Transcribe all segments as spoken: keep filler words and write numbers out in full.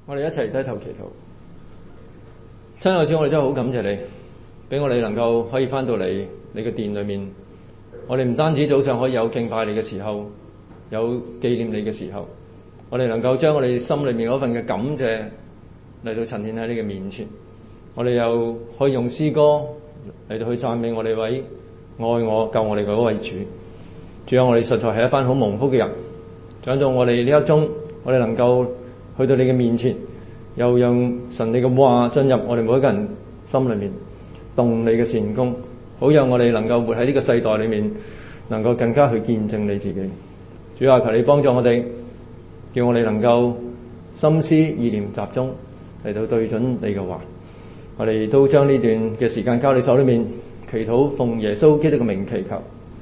我哋一齊低頭祈禱。親愛的主，我哋真係好感謝你，俾我哋能夠可以翻到嚟你嘅殿裏面。我哋唔單止早上可以有敬拜你嘅時候，有紀念你嘅時候，我哋能夠將我哋心裏面嗰份嘅感謝嚟到呈現喺你嘅面前。我哋又可以用詩歌嚟到去讚美我哋位愛我救我哋嗰位主。主啊，我哋實在係一班好蒙福嘅人，長到我哋呢一鐘，我哋能夠去到你嘅面前，又讓神你嘅話進入我哋每一個人心裏面，動你嘅善功，好讓我哋能夠活喺呢個世代裏面，能夠更加去見證你自己。主啊，求你幫助我哋，叫我哋能夠心思意念集中嚟到對準你嘅話。我哋都將呢段嘅時間交你手裏面，祈禱奉耶穌基督嘅名祈求。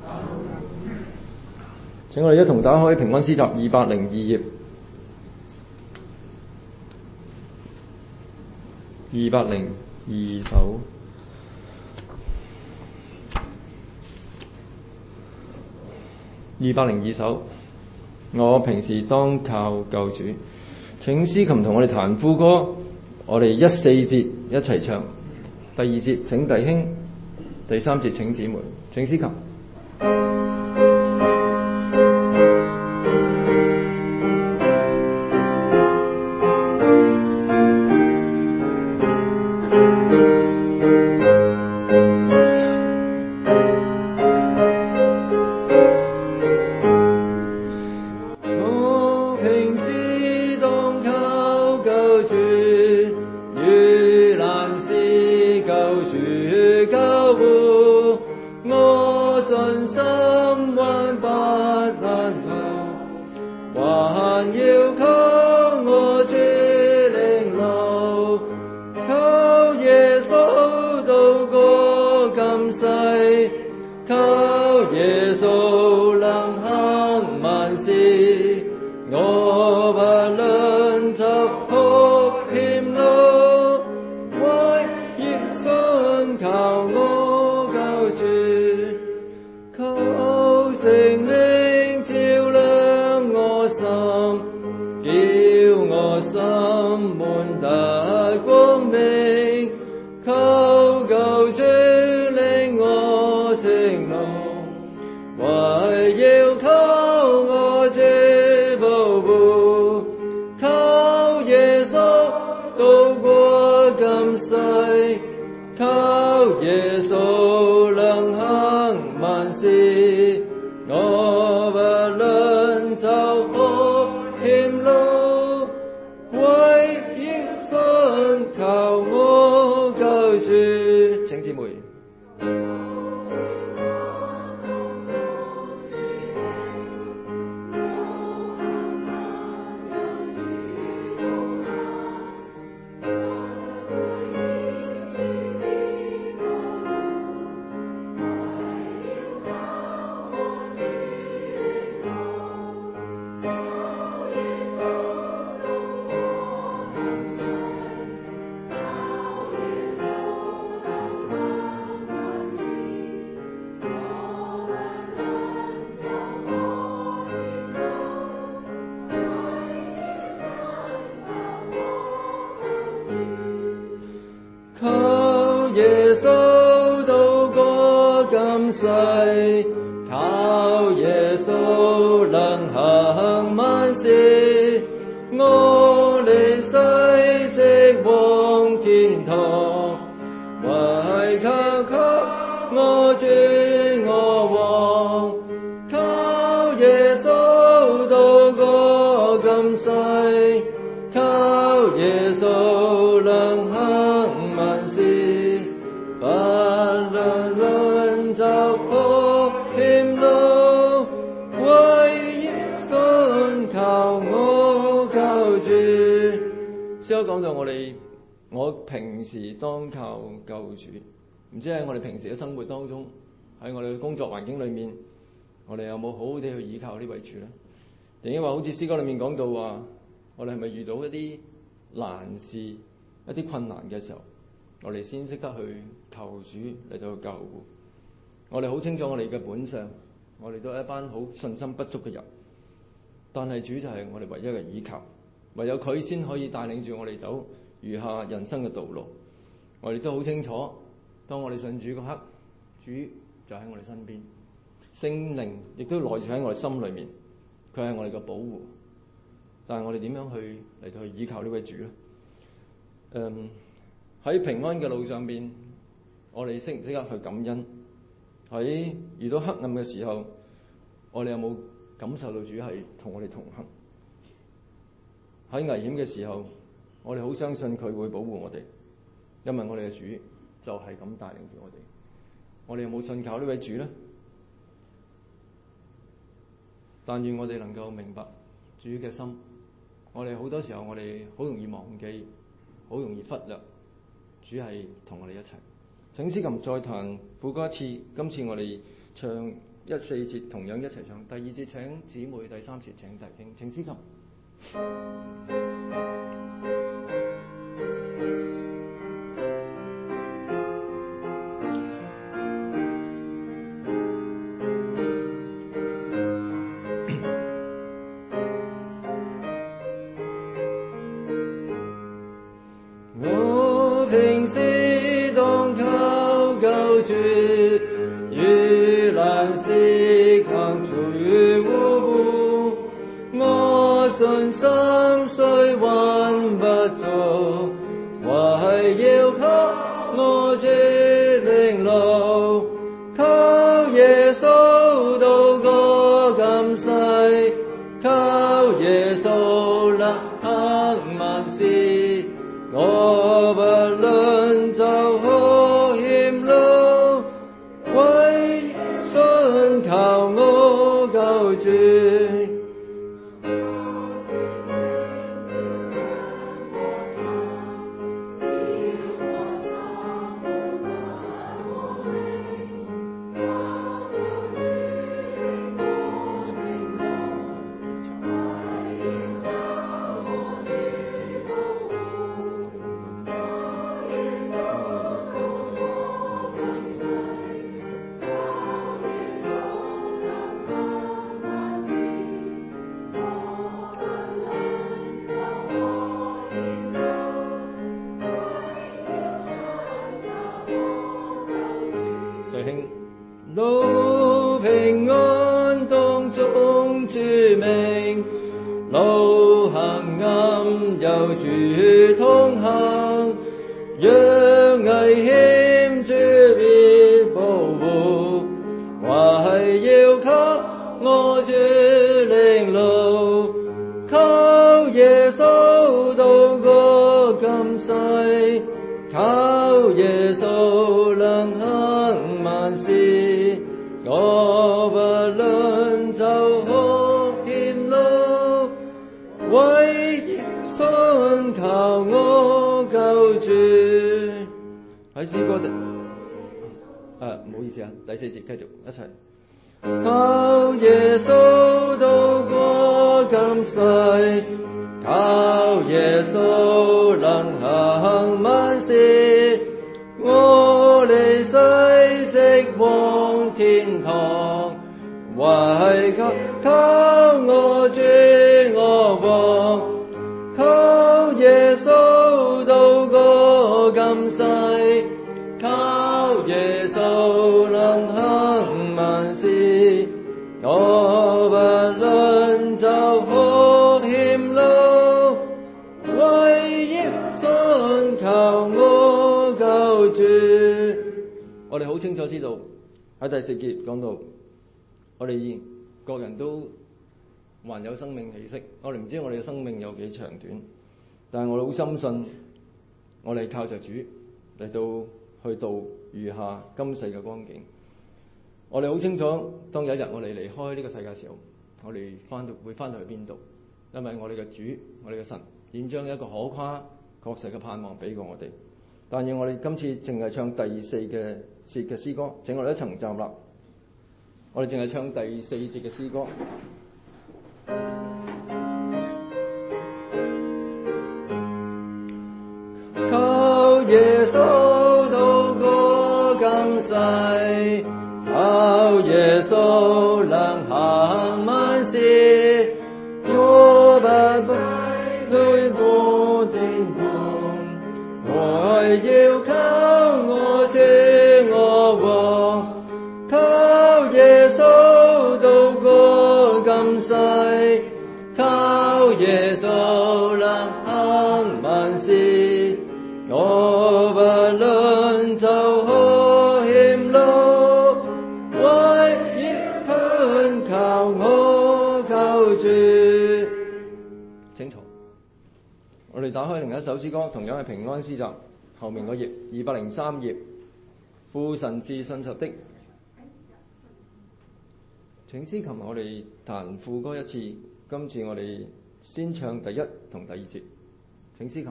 請我哋一同打開平安詩集二百零二頁，二百零二首，二百零二首。我平時當靠救主。請司琴同我哋彈副歌，我哋一四節一齊唱。第二節請弟兄，第三節請姊妹。請司琴。講到我哋，我平時當靠救主，唔知喺我哋平時嘅生活當中，喺我哋嘅工作環境裏面，我哋有冇好好地去依靠呢位主呢？定抑或好似詩歌裏面講到話，我哋係咪遇到一啲難事、一啲困難嘅時候，我哋先識得去求主嚟到去救護？我哋好清楚我哋嘅本相，我哋都係一班好信心不足嘅人，但係主就係我哋唯一嘅依靠。 唯有佢先可以帶領住我哋走餘下人生嘅道路。我哋都好清楚，當我哋信主嗰刻，主就喺我哋身邊，聖靈亦都內住喺我哋心裏面，佢係我哋嘅保護。但係我哋點樣去嚟到去依靠呢位主呢？嗯，喺平安嘅路上邊，我哋識唔識得去感恩？喺遇到黑暗嘅時候，我哋有冇感受到主係同我哋同行？喺危險嘅時候，我哋好相信佢會保護我哋，因為我哋嘅主就係咁帶領住我哋。我哋有冇信靠呢位主呢？但願我哋能夠明白主嘅心。我哋好多時候，我哋好容易忘記，好容易忽略主係同我哋一齊。請司琴再彈副歌一次，今次我哋唱一四節，同樣一齊唱。第二節請姊妹，第三節請弟兄。請司琴。路平安當中主名，路行暗有主同行，若危險主必保護，為要給我主領路，靠耶穌渡過今世，靠耶穌能行萬事，我不論走何險路，唯信靠我救主。喺詩歌的誒唔好意思啊，第四節繼續一齊。靠耶穌渡過今世，靠耶穌能行萬事，我離世直往天堂，唯靠靠我主我王，靠耶穌渡過今世，靠耶穌能行萬事，我不論走何險路，唯要信靠我救主。我哋好清楚知道喺第四節講到，我哋各人都還有生命氣息，我哋唔知我哋嘅生命有幾長短，但係我哋好深信，我哋靠着主嚟到去度餘下今世嘅光景。我哋好清楚，當有一日我哋離開呢個世界嘅時候，我哋翻到會翻到去邊度？因為我哋嘅主，我哋嘅神，已經將一個可誇確實嘅盼望俾過我哋。但願我哋今次淨係唱第四嘅節嘅詩歌，請我哋一齊站立。我哋淨係唱第四節嘅詩歌。靠耶穌渡過今世，靠耶穌能行萬事，我不能行萬事，我不論走何險路，唯要信靠我救主。請坐。我哋打開另一首詩歌，同樣係平安詩集後面嗰頁二百零三頁，父神是信實的。請司琴我哋彈副歌一次，今次我哋先唱第一同第二節。請司琴。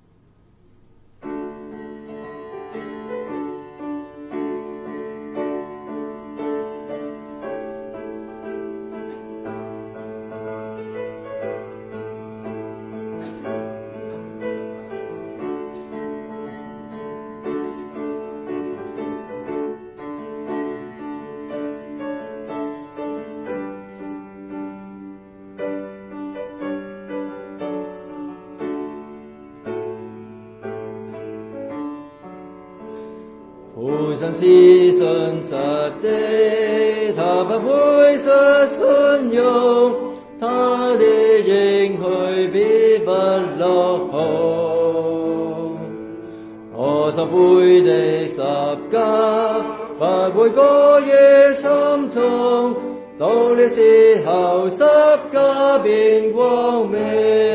父神是信實的，他不會失信用，他的應許必不落空。我所背的十架，不會過於沉重，到了時候十架變光明。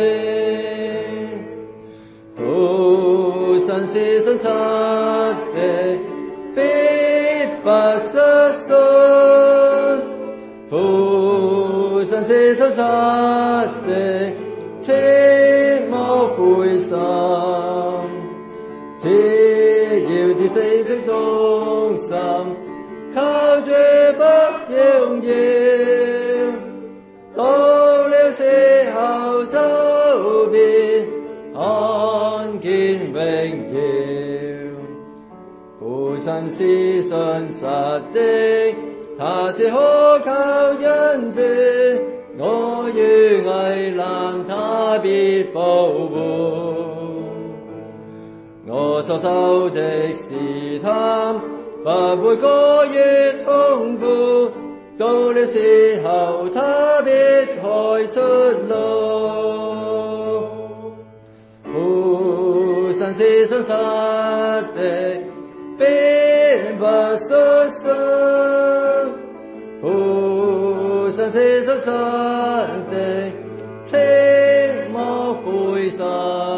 父神是信實的，必不失信，父神是信實的，切莫灰心，只要至死的忠心，靠主不動搖，到了時候就必看見榮耀。父神是信實的，他是可靠恩主，我於危難他必保護。我所受的試探，不會過於痛苦，到了時候他必開出路。父神是信實的，必不失信，父神是信實的，切莫灰心，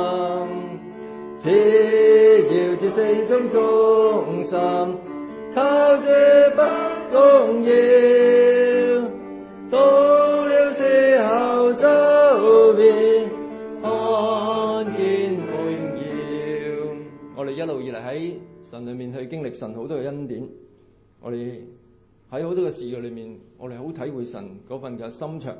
只要至死中忠心，靠主不動搖，到了時候就必看見榮耀。我哋一路以嚟喺神裏面去經歷神好多嘅恩典，我哋喺好多嘅事嘅裏面，我哋好體會神嗰份嘅心腸。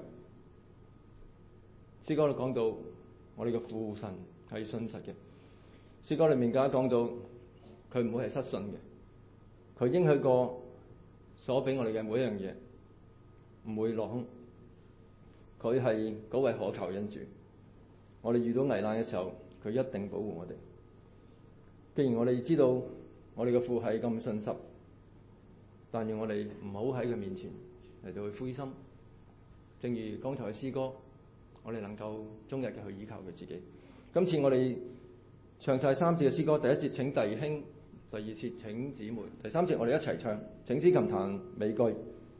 詩歌裏講到我哋嘅父神係信實嘅，詩歌裏面更加講到佢唔會係失信嘅，佢應許過所俾我哋嘅每一樣嘢唔會落空，佢係嗰位可靠恩主。我哋遇到危難嘅時候，佢一定保護我哋。既然我哋知道我哋嘅父係咁信實，但願我哋唔好喺佢面前嚟到去灰心。正如剛才嘅詩歌，我哋能夠終日嘅去依靠佢自己。今次我哋唱晒三節嘅詩歌，第一節請弟兄，第二節請姊妹，第三節我哋一齊唱。請司琴彈尾句。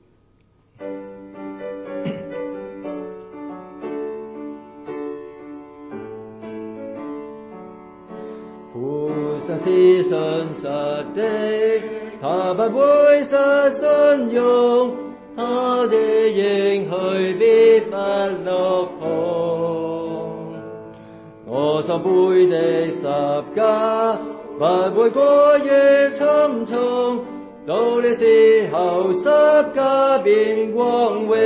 父神是信實的，他不會失信用，他的應許必不落空。我所背的十架，不會過於沉重，到了時候十架變光榮。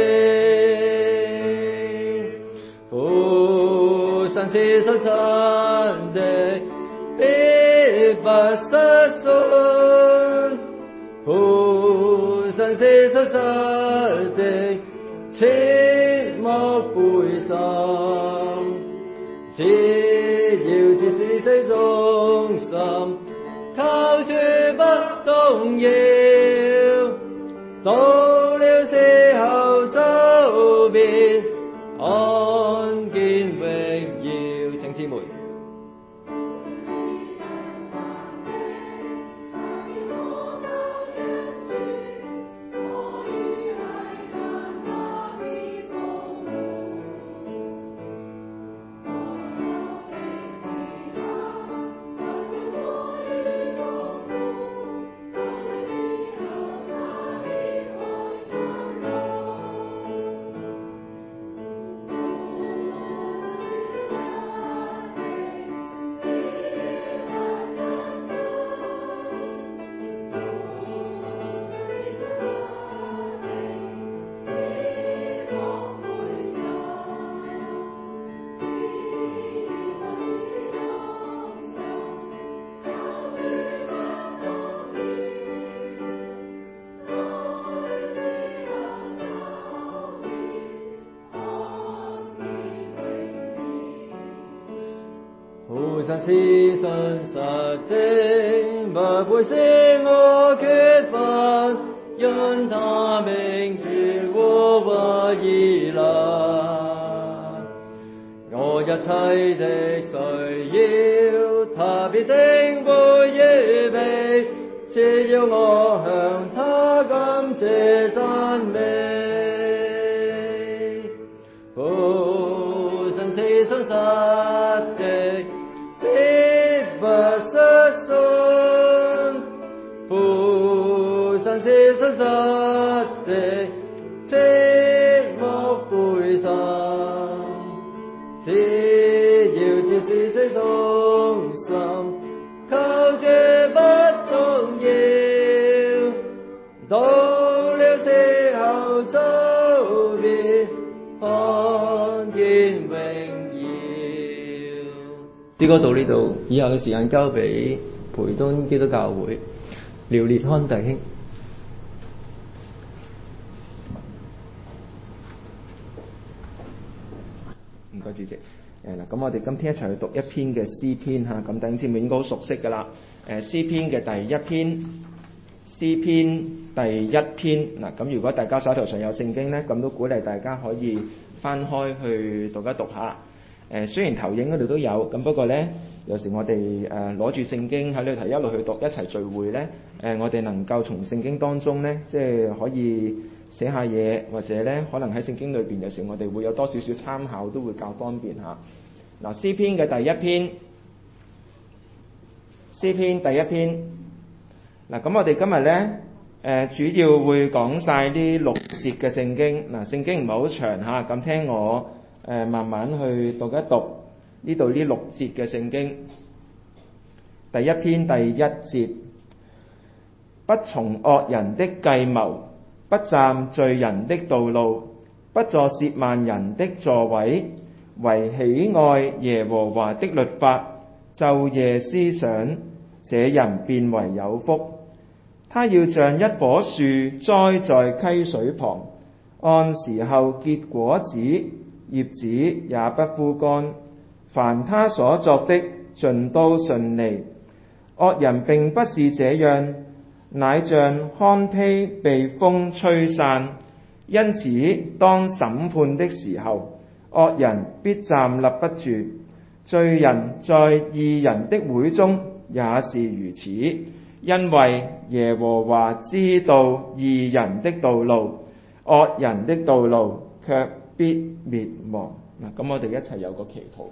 父神是信實的，必不失信，父神是信實的，切莫灰心，只要至死死忠心，靠主不動搖，到了時候就必看見榮耀。 姊妹。神是信實的，不會使我缺乏，因他名如和華而來。我一切的需要，他必定會預備，只要我向他感謝讚美。父神是信實的，不失信，父神是信實的，切莫灰心。只要只是死忠心，靠主不動搖，到了時候就必看見榮耀。詩歌到呢度，以後嘅時間交俾培敦基督教會廖烈康弟兄。 唔該主席。誒嗱，咁我哋今天一齊去讀一篇嘅詩篇嚇，咁弟兄姊妹應該好熟悉㗎啦。誒詩篇嘅第一篇，詩篇第一篇嗱，咁如果大家手頭上有聖經咧，咁都鼓勵大家可以翻開去讀一讀下。誒雖然投影嗰度都有，咁不過咧，有時我哋誒攞住聖經喺呢度一路去讀，一齊聚會咧，誒我哋能夠從聖經當中咧，即係可以寫下嘢，或者咧可能喺聖經裏邊有時我哋會有多少少參考，都會較方便嚇。嗱，詩篇嘅第一篇，詩篇第一篇，嗱咁我哋今日咧誒主要會講晒呢六節嘅聖經。嗱，聖經唔係好長嚇，咁聽我誒、呃、慢慢去讀一讀呢度呢六節嘅聖經。第一篇第一節，不從惡人的計謀，不站罪人的道路，不坐褻慢人的座位，惟喜愛耶和華的律法，晝夜思想，這人便為有福。他要像一棵樹栽在溪水旁，按時候結果子，葉子也不枯乾。凡他所作的盡都順利。惡人並不是這樣，乃像糠秕被風吹散。因此當審判的時候，惡人必站立不住。罪人在義人的會中也是如此，因為耶和華知道義人的道路，惡人的道路卻必滅亡。嗱，咁我哋一齊有個祈禱。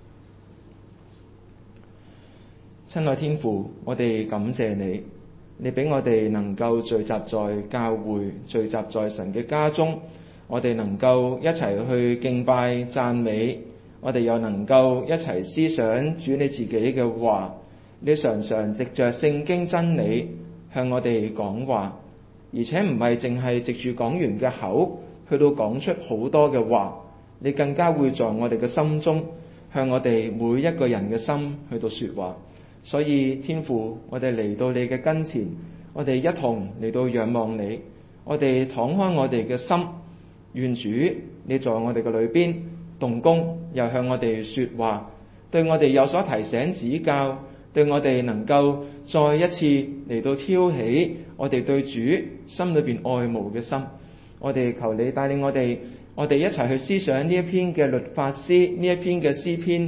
親愛天父，我哋感謝你，你俾我哋能夠聚集在教會，聚集在神嘅家中，我哋能夠一齊去敬拜讚美，我哋又能夠一齊思想主你自己嘅話。你常常藉着聖經真理向我哋講話，而且唔係淨係藉住講員嘅口去到講出好多嘅話，你更加會在我哋嘅心中向我哋每一個人嘅心去到說話。所以天父，我哋嚟到你嘅跟前，我哋一同嚟到仰望你，我哋敞開我哋嘅心，願主你在我哋嘅裏邊動工，又向我哋說話，對我哋有所提醒指教，對我哋能夠再一次嚟到挑起我哋對主心裏邊愛慕嘅心。我哋求你帶領我哋，我哋一齊去思想呢一篇嘅律法詩，呢一篇嘅詩篇，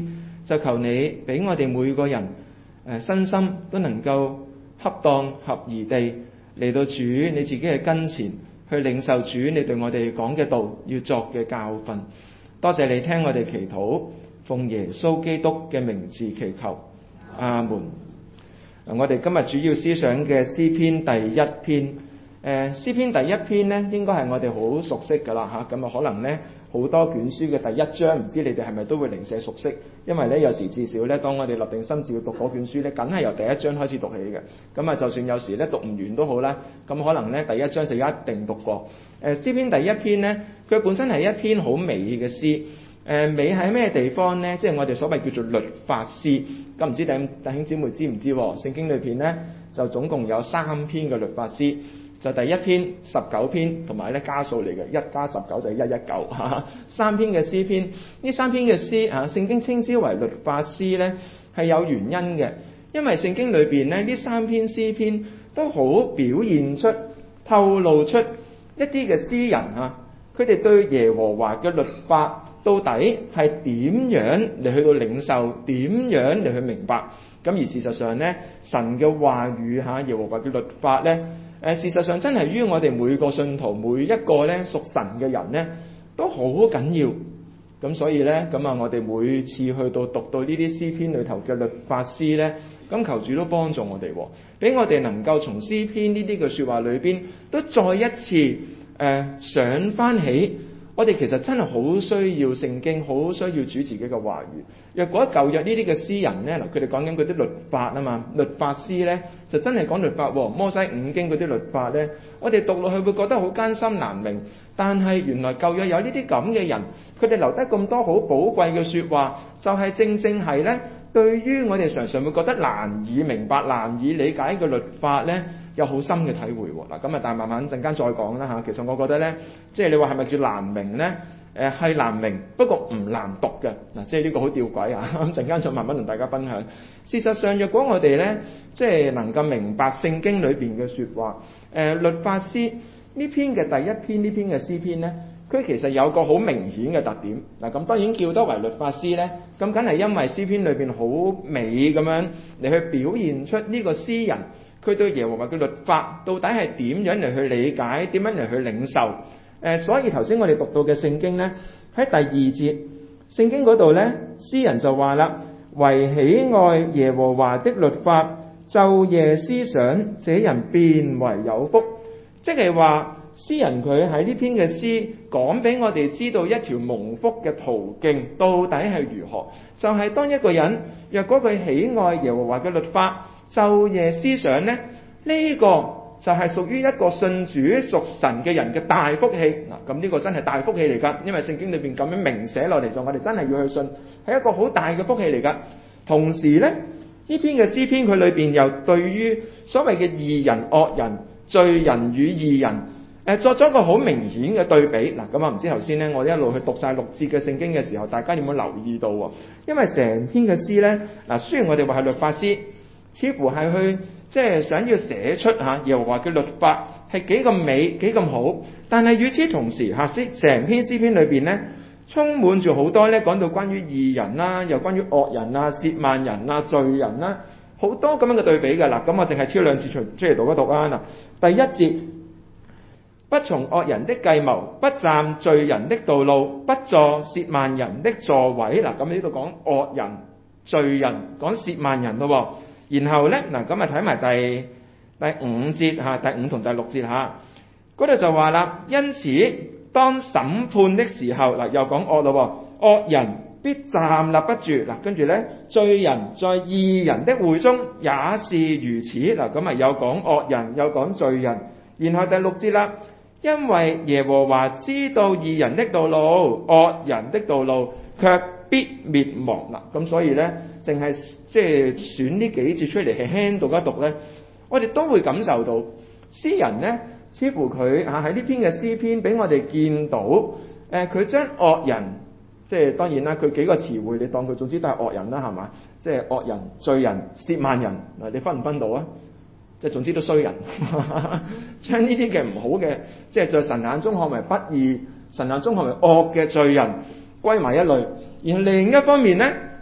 就求你俾我哋每個人誒、呃、身心都能夠恰當合宜地嚟到主你自己嘅跟前，去領受主你對我哋講嘅道要作嘅教訓。多謝你聽我哋祈禱，奉耶穌基督嘅名字祈求，阿門。我哋今日主要思想嘅詩篇第一篇，誒、呃、詩篇第一篇呢應該係我哋好熟悉㗎啦嚇，咁啊可能呢好多卷書嘅第一章，唔知你哋係咪都會零舍熟悉？因為呢有時至少呢，當我哋立定心志要讀嗰卷書呢，梗係由第一章開始讀起嘅。咁啊，就算有時呢讀唔完都好啦，咁可能呢第一章就一定讀過。誒、呃、詩篇第一篇呢，佢本身係一篇好美嘅詩。誒、呃、美喺咩地方呢？即係我哋所謂叫做律法詩。咁唔知弟弟兄姊妹知唔知？聖經裏邊呢，就總共有三篇嘅律法詩，就第一篇、十九篇同埋咧加數嚟嘅，一加十九就係一一九嚇。三篇嘅詩篇，呢三篇嘅詩嚇，聖經稱之為律法詩呢，係有原因嘅，因為聖經裏邊呢，呢三篇詩篇都好表現出、透露出一啲嘅詩人嚇，佢哋對耶和華嘅律法到底係點樣嚟去到領受，點樣嚟去明白？咁而事實上呢，神嘅話語嚇，耶和華嘅律法呢，誒事實上真係於我哋每個信徒每一個呢屬神嘅人呢都好緊要。咁所以呢，咁啊我哋每次去到讀到呢啲詩篇裏頭嘅律法詩呢，咁求主都幫助我哋，俾我哋能夠從詩篇呢啲嘅説話裏邊都再一次誒、呃、想翻起。我哋其實真係好需要聖經，好需要主自己嘅話語。若果舊約呢啲嘅詩人呢，嗱佢哋講緊嗰啲律法啊嘛，律法詩呢就真係講律法喎。摩西五經嗰啲律法呢，我哋讀落去會覺得好艱辛難明。但係原來舊約有呢啲咁嘅人，佢哋留低咁多好寶貴嘅説話，就係、是、正正係呢對於我哋常常會覺得難以明白、難以理解嘅律法呢，有好深嘅體會喎。嗱咁啊，但係慢慢陣間再講啦嚇。其實我覺得呢，即係你話係咪叫難明呢？誒係難明，不過唔難讀嘅嗱，即係呢個好吊詭啊！咁陣間再慢慢同大家分享。事實上，若果我哋呢，即係能夠明白聖經裏邊嘅説話，誒、呃、律法詩呢篇嘅第一篇呢篇嘅詩篇呢，佢其實有個好明顯嘅特點嗱。咁當然叫得為律法詩呢，咁梗係因為詩篇裏邊好美咁樣嚟去表現出呢個詩人佢對耶和華嘅律法到底係點樣嚟去理解，點樣嚟去領受。誒、呃，所以頭先我哋讀到嘅聖經呢，喺第二節聖經嗰度呢，詩人就話啦：惟喜愛耶和華的律法，晝夜思想，這人便為有福。即係話詩人佢喺呢篇嘅詩講俾我哋知道一條蒙福嘅途徑到底係如何。就係、是、當一個人若果佢喜愛耶和華嘅律法，晝夜思想呢，呢、這個就係屬於一個信主屬神嘅人嘅大福氣嗱。咁呢個真係大福氣嚟㗎，因為聖經裏邊咁樣明寫落嚟，就我哋真係要去信，係一個好大嘅福氣嚟㗎。同時呢，呢篇嘅詩篇佢裏邊又對於所謂嘅義人、惡人、罪人與義人，誒作咗一個好明顯嘅對比嗱。咁啊，唔知頭先呢，我一路去讀晒六節嘅聖經嘅時候，大家有冇留意到喎？因為成篇嘅詩呢，嗱雖然我哋話係律法詩，似乎係去即係想要寫出嚇耶和華嘅律法係幾咁美幾咁好，但係與此同時嚇，詩成篇詩篇裏邊呢，充滿住好多咧講到關於義人啦，又關於惡人啊、褻慢人啊、罪人啦，好多咁樣嘅對比㗎啦。咁我淨係挑兩節出出嚟讀一讀啊嗱。第一節，不從惡人的計謀，不站罪人的道路，不坐褻慢人的座位嗱。咁呢度講惡人、罪人，講褻慢人咯。然後咧嗱，咁啊睇埋第第五節嚇，第五同第六節嚇，嗰度就話啦，因此當審判的時候嗱，又講惡咯，惡人必站立不住嗱，跟住咧罪人在義人的會中也是如此嗱，咁啊又講惡人又講罪人，然後第六節啦，因為耶和華知道義人的道路，惡人的道路卻必滅亡嗱，咁所以咧淨係即係選呢幾節出嚟係輕讀一讀咧，我哋都會感受到詩人咧，似乎佢嚇喺呢篇嘅詩篇俾我哋見到，誒、呃、佢將惡人，即係當然啦，佢幾個詞彙你當佢總之都係惡人啦，係嘛？即係惡人、罪人、褻慢人嗱，你分唔分到啊？即係總之都衰人，將呢啲嘅唔好嘅，即係在神眼中看為不義、神眼中看為惡嘅罪人歸埋一類。而另一方面咧，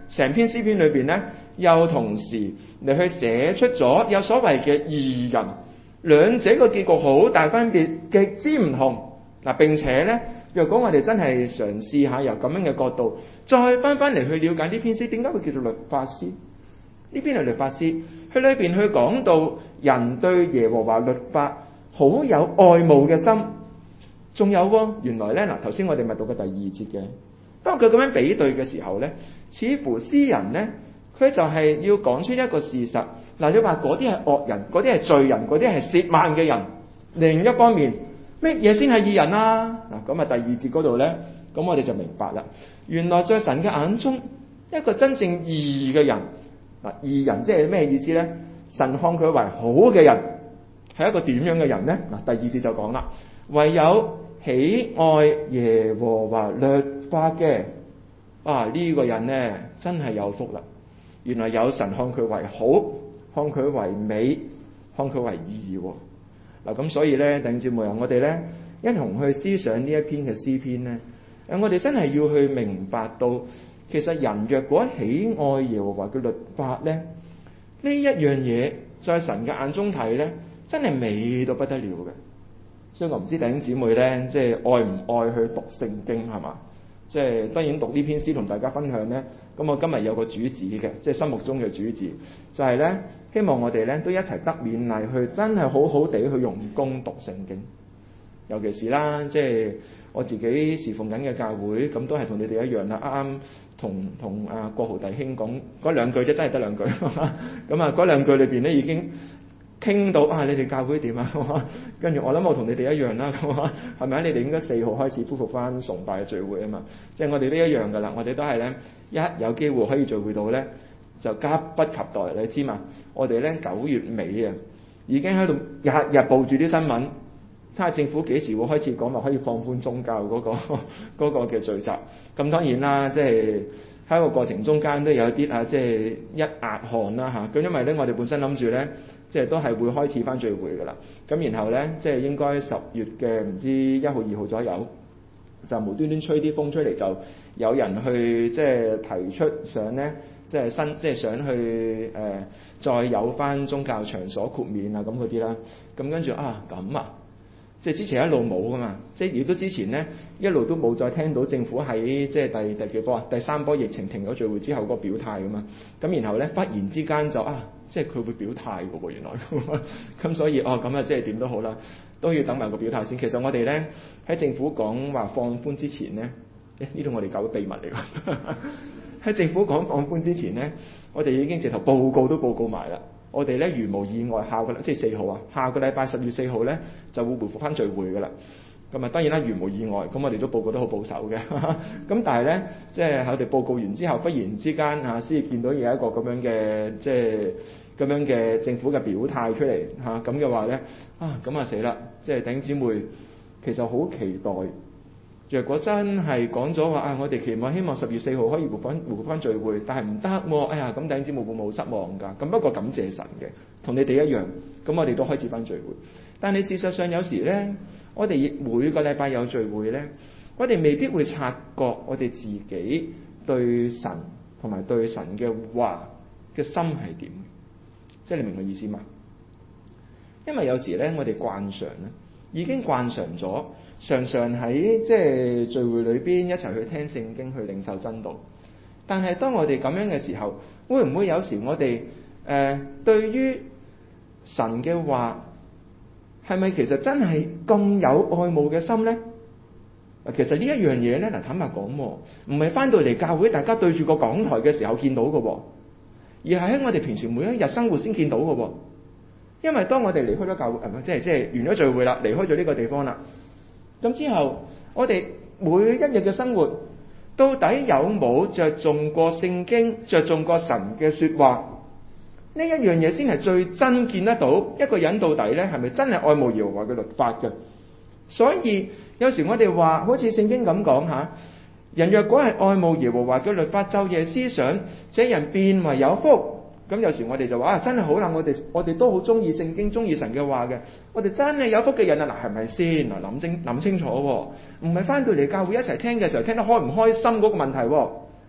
成篇詩篇裏邊咧，又同時嚟去寫出咗有所謂嘅義人，兩者個結局好大分別，極之唔同。嗱，並且咧，若果我哋真係嘗試下由咁樣嘅角度，再翻翻嚟去了解呢篇詩，點解會叫做律法詩？呢篇係律法詩，佢裏邊去講到人對耶和華律法好有愛慕嘅心。仲有喎，原來咧嗱，頭先我哋咪讀過第二節嘅，當佢咁樣比對嘅時候咧，似乎詩人咧，佢就係要講出一個事實。嗱，你話嗰啲係惡人，嗰啲係罪人，嗰啲係褻慢嘅人。另一方面，乜嘢先係義人啊？嗱，咁啊第二節嗰度咧，咁我哋就明白啦。原來在神嘅眼中，一個真正義嘅人，嗱，義人即係咩意思咧？神看佢為好嘅人，係一個點樣嘅人咧？嗱，第二節就講啦，唯有喜愛耶和華律法嘅，啊呢、這個人咧真係有福啦！原來有神看佢為好，看佢為美，看佢為義喎。嗱，咁所以咧，弟兄姊妹啊，我哋咧一同去思想呢一篇嘅詩篇咧，誒，我哋真係要去明白到，其實人若果喜愛耶和華嘅律法咧，呢一樣嘢在神嘅眼中睇咧，真係美到不得了嘅。所以我唔知弟兄姊妹咧，即係愛唔愛去讀聖經係嘛？即係當然讀呢篇詩同大家分享咧。咁我今日有個主旨嘅，即係心目中嘅主旨，就係咧希望我哋咧都一齊得勉勵，去真係好好地去用功讀聖經。尤其是啦，即係我自己侍奉緊嘅教會，咁都係同你哋一樣啦。啱啱同同阿國豪弟兄講嗰兩句啫，真係得兩句。咁啊，嗰兩句裏邊咧已經傾到啊，你哋教會點啊？跟住我諗我同你哋一樣啦，係咪啊？你哋應該四號開始恢復翻崇拜嘅聚會啊嘛，即係我哋都一樣噶啦，我哋都係咧一有機會可以聚會到咧，就急不及待，你知嘛？我哋咧九月尾啊，已經喺度日日報住啲新聞，睇下政府幾時會開始講話可以放寬宗教嗰個嗰個嘅聚集。咁當然啦，即係喺個過程中間都有啲啊，即係一壓汗啦嚇。咁因為咧，我哋本身諗住咧，即係都係會開始翻聚會噶啦。咁然後咧，即係應該十月嘅唔知一號二號左右，就無端端吹啲風出嚟，就有人去即係提出想咧，即係新即係想去誒、呃、再有翻宗教場所豁免啊咁嗰啲啦。咁跟住啊咁啊！即係之前一路冇噶嘛，即係亦都之前咧一路都冇再聽到政府喺即係第第幾波啊第三波疫情停咗聚會之後嗰個表態噶嘛，咁然後咧忽然之間就啊，即係佢會表態嘅喎原來，咁所以哦咁啊即係點都好啦，都要等埋個表態先。其實我哋咧喺政府講話放寬之前咧，誒呢度我哋搞秘密嚟㗎，喺政府講放寬之前咧，我哋已經直頭報告都報告埋啦。我哋咧如無意外，下個即係四號啊，下個禮拜十月四號咧就會回復翻聚會噶啦。咁啊當然啦，如無意外，咁我哋都報告得好保守嘅。咁但係咧，即係我哋報告完之後，忽然之間嚇先至見到有一個咁樣嘅即係咁樣嘅政府嘅表態出嚟嚇，咁嘅話咧啊咁啊死啦！即係弟兄姊妹其實好期待。若果真係講咗話啊，我哋期望希望十月四號可以回翻回復翻聚會，但係唔得喎，哎呀咁弟兄姊妹會冇失望㗎。咁不過感謝神嘅，同你哋一樣，咁我哋都開始翻聚會。但係事實上有時咧，我哋每個禮拜有聚會咧，我哋未必會察覺我哋自己對神同埋對神嘅話嘅心係點，即係你明我意思嘛？因為有時咧，我哋慣常咧已經慣常咗。常常喺即係聚會裏邊一齊去聽聖經去領受真道，但係當我哋咁樣嘅時候，會唔會有時我哋誒、呃、對於神嘅話係咪其實真係咁有愛慕嘅心咧？其實呢一樣嘢咧，嗱坦白講，唔係翻到嚟教會大家對住個講台嘅時候見到嘅，而係喺我哋平時每一日生活先見到嘅。因為當我哋離開咗教會，即係即係完咗聚會啦，離開咗呢個地方啦。咁之後，我哋每一日嘅生活，到底有冇着重過聖經、着重過神嘅說話？呢一樣嘢先係最真見得到一個人到底咧，係咪真係愛慕耶和華嘅律法嘅？所以有時我哋話，好似聖經咁講吓，人若果係愛慕耶和華嘅律法，晝夜思想，這人便為有福。咁有時我哋就話啊，真係好啦，我哋我哋都好中意聖經，中意神嘅話嘅，我哋真係有福嘅人啊！嗱，係咪先？嗱，諗清諗清楚喎，唔係翻到嚟教會一齊聽嘅時候聽得開唔開心嗰個問題喎，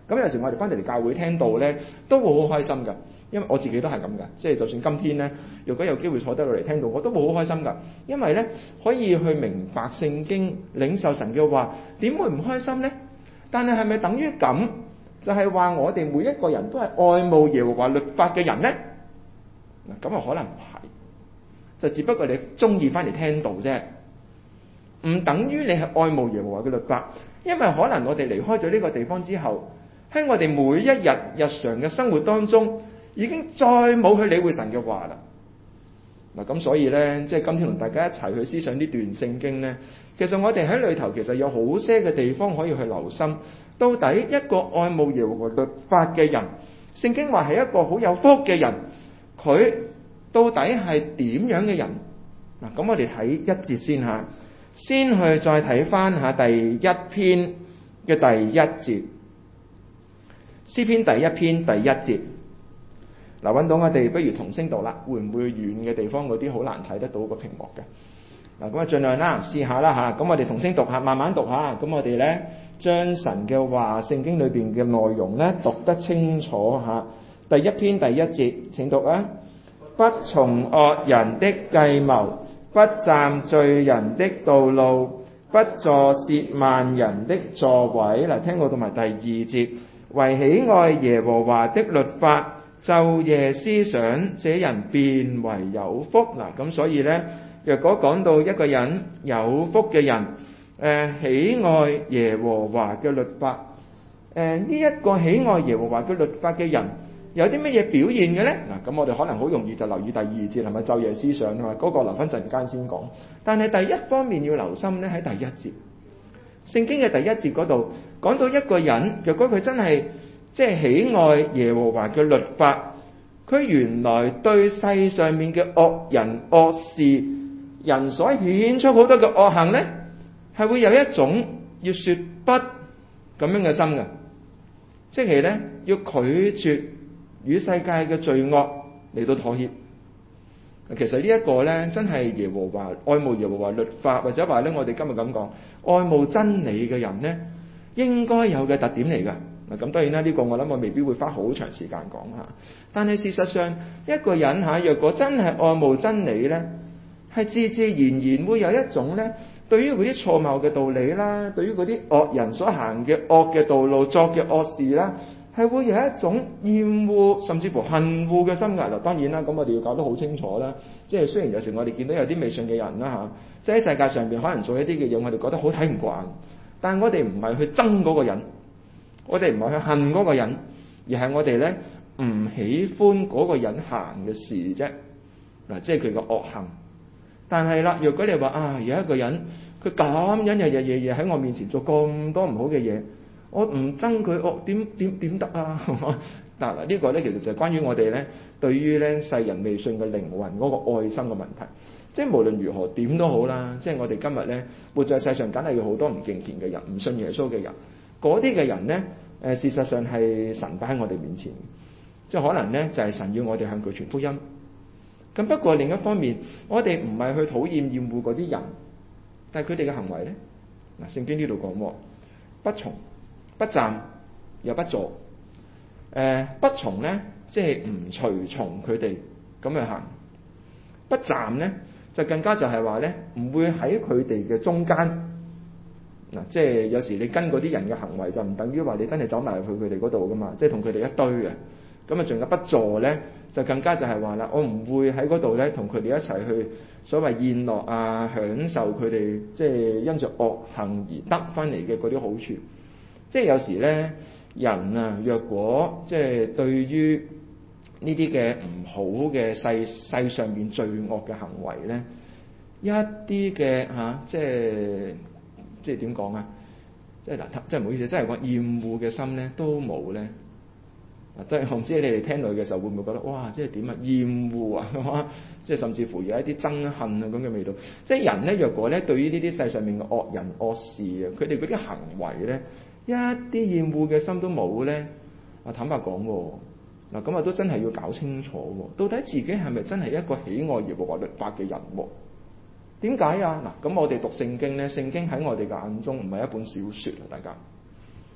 咁有時我哋翻嚟嚟教會聽到咧，都會好開心㗎。因為我自己都係咁㗎，即係就算今天咧，如果有機會坐低落嚟聽到，我都會好開心㗎。因為咧可以去明白聖經、領受神嘅話，點會唔開心呢？但係係咪等於咁就係話我哋每一個人都係愛慕耶和華律法嘅人呢？嗱，咁啊可能唔係，就只不過你中意翻嚟聽到啫，唔等於你係愛慕耶和華嘅律法。因為可能我哋離開咗呢個地方之後，喺我哋每一日日常嘅生活當中，已經再冇去理會神嘅話啦。嗱，咁所以呢，即係今天同大家一齊去思想呢段聖經呢，其實我哋喺裏頭其實有好些嘅地方可以去留心。到底一個愛慕耶和華律法嘅人，聖經話係一個好有福嘅人，佢到底係點樣嘅人？嗱，咁我哋睇一節先嚇，先去再睇翻下第一篇嘅第一節，詩篇第一篇第一節。嗱，揾到我哋不如同聲讀啦，會唔會遠嘅地方嗰啲好難睇得到個屏幕嘅？嗱，咁啊盡量啦，試下啦嚇。咁我哋同聲讀下，慢慢讀下。咁我哋咧將神嘅話、聖經裏邊嘅內容咧讀得清楚嚇。第一篇第一節，請讀啊！不從惡人的計謀，不站罪人的道路，不坐褻慢人的座位。嗱，聽我讀埋第二節，為喜愛耶和華的律法，晝夜思想，這人便為有福。嗱，咁所以呢，若果講到一個人有福嘅人，誒、呃、喜愛耶和華嘅律法，誒呢一個喜愛耶和華嘅律法嘅人，有啲乜嘢表現嘅呢？嗱，咁我哋可能好容易就留意第二節，係咪晝夜思想啊？嘛，嗰個留翻陣間先講。但係第一方面要留心呢，喺第一節，聖經嘅第一節嗰度講到一個人，若果佢真係即係喜愛耶和華嘅律法，佢原來對世上面嘅惡人惡事，人所顯出好多嘅惡行呢，係會有一種要說不咁樣嘅心嘅，即係呢，要拒絕與世界嘅罪惡嚟到妥協。其實呢一個呢，真係耶和華愛慕耶和華律法，或者話呢，我哋今日咁講，愛慕真理嘅人呢，應該有嘅特點嚟㗎。嗱，咁當然啦，呢個我諗我未必會花好長時間講下。但係事實上，一個人嚇，若果真係愛慕真理呢，係自自然然會有一種呢，對於嗰啲錯謬嘅道理啦，對於嗰啲惡人所行嘅惡嘅道路、作嘅惡事啦，係會有一種厭惡甚至乎恨惡嘅心㗎。嗱，當然啦，咁我哋要搞得好清楚啦。即係雖然有時我哋見到有啲未信嘅人啦嚇，即係喺世界上邊可能做一啲嘅嘢，我哋覺得好睇唔慣，但係我哋唔係去憎嗰個人。我哋唔係去恨嗰個人，而係我哋咧唔喜歡嗰個人行嘅事啫。嗱，即係佢個惡行。但係啦，若果你話啊，有一個人佢咁樣日日夜夜喺我面前做咁多唔好嘅嘢，我唔憎佢，我點點點得啊？嗱嗱，呢個咧其實就係關於我哋咧對於咧世人未信嘅靈魂嗰個愛心嘅問題。即係無論如何點都好啦，即係我哋今日咧活在世上，梗係有好多唔敬虔嘅人，唔信耶穌嘅人。嗰啲嘅人呢，誒事實上係神擺喺我哋面前，即係可能呢，就係神要我哋向佢傳福音。咁不過另一方面，我哋唔係去討厭厭惡嗰啲人，但係佢哋嘅行為呢，嗱聖經呢度講，不從不站又不坐，誒、呃、不從呢，即係唔隨從佢哋咁去行，不站呢，就更加就係話呢，唔會喺佢哋嘅中間。嗱，即係有時你跟嗰啲人嘅行為，就唔等於話你真係走埋去佢哋嗰度噶嘛，即係同佢哋一堆嘅。咁啊，仲有不坐咧，就更加就係話啦，我唔會喺嗰度咧同佢哋一齊去所謂宴樂啊，享受佢哋即係因着惡行而得翻嚟嘅嗰啲好處。即係有時咧，人啊，若果即係對於呢啲嘅唔好嘅世世上面罪惡嘅行為咧，一啲嘅嚇，即係。即係點講啊？即係嗱，即係唔好意思，即係講厭惡嘅心咧都冇咧。嗱，即係我唔知你哋聽落去嘅時候會唔會覺得哇，即係點啊？厭惡啊，即係甚至乎有一啲憎恨啊咁嘅味道。即係人咧，若果咧對於呢啲世上面嘅惡人惡事啊，佢哋嗰啲行為咧，一啲厭惡嘅心都冇咧。啊，坦白講喎，嗱咁啊都真係要搞清楚喎，到底自己係咪真係一個喜愛耶和華律法嘅人喎？點解啊？嗱，咁我哋讀聖經咧，聖經喺我哋嘅眼中唔係一本小説啊，大家。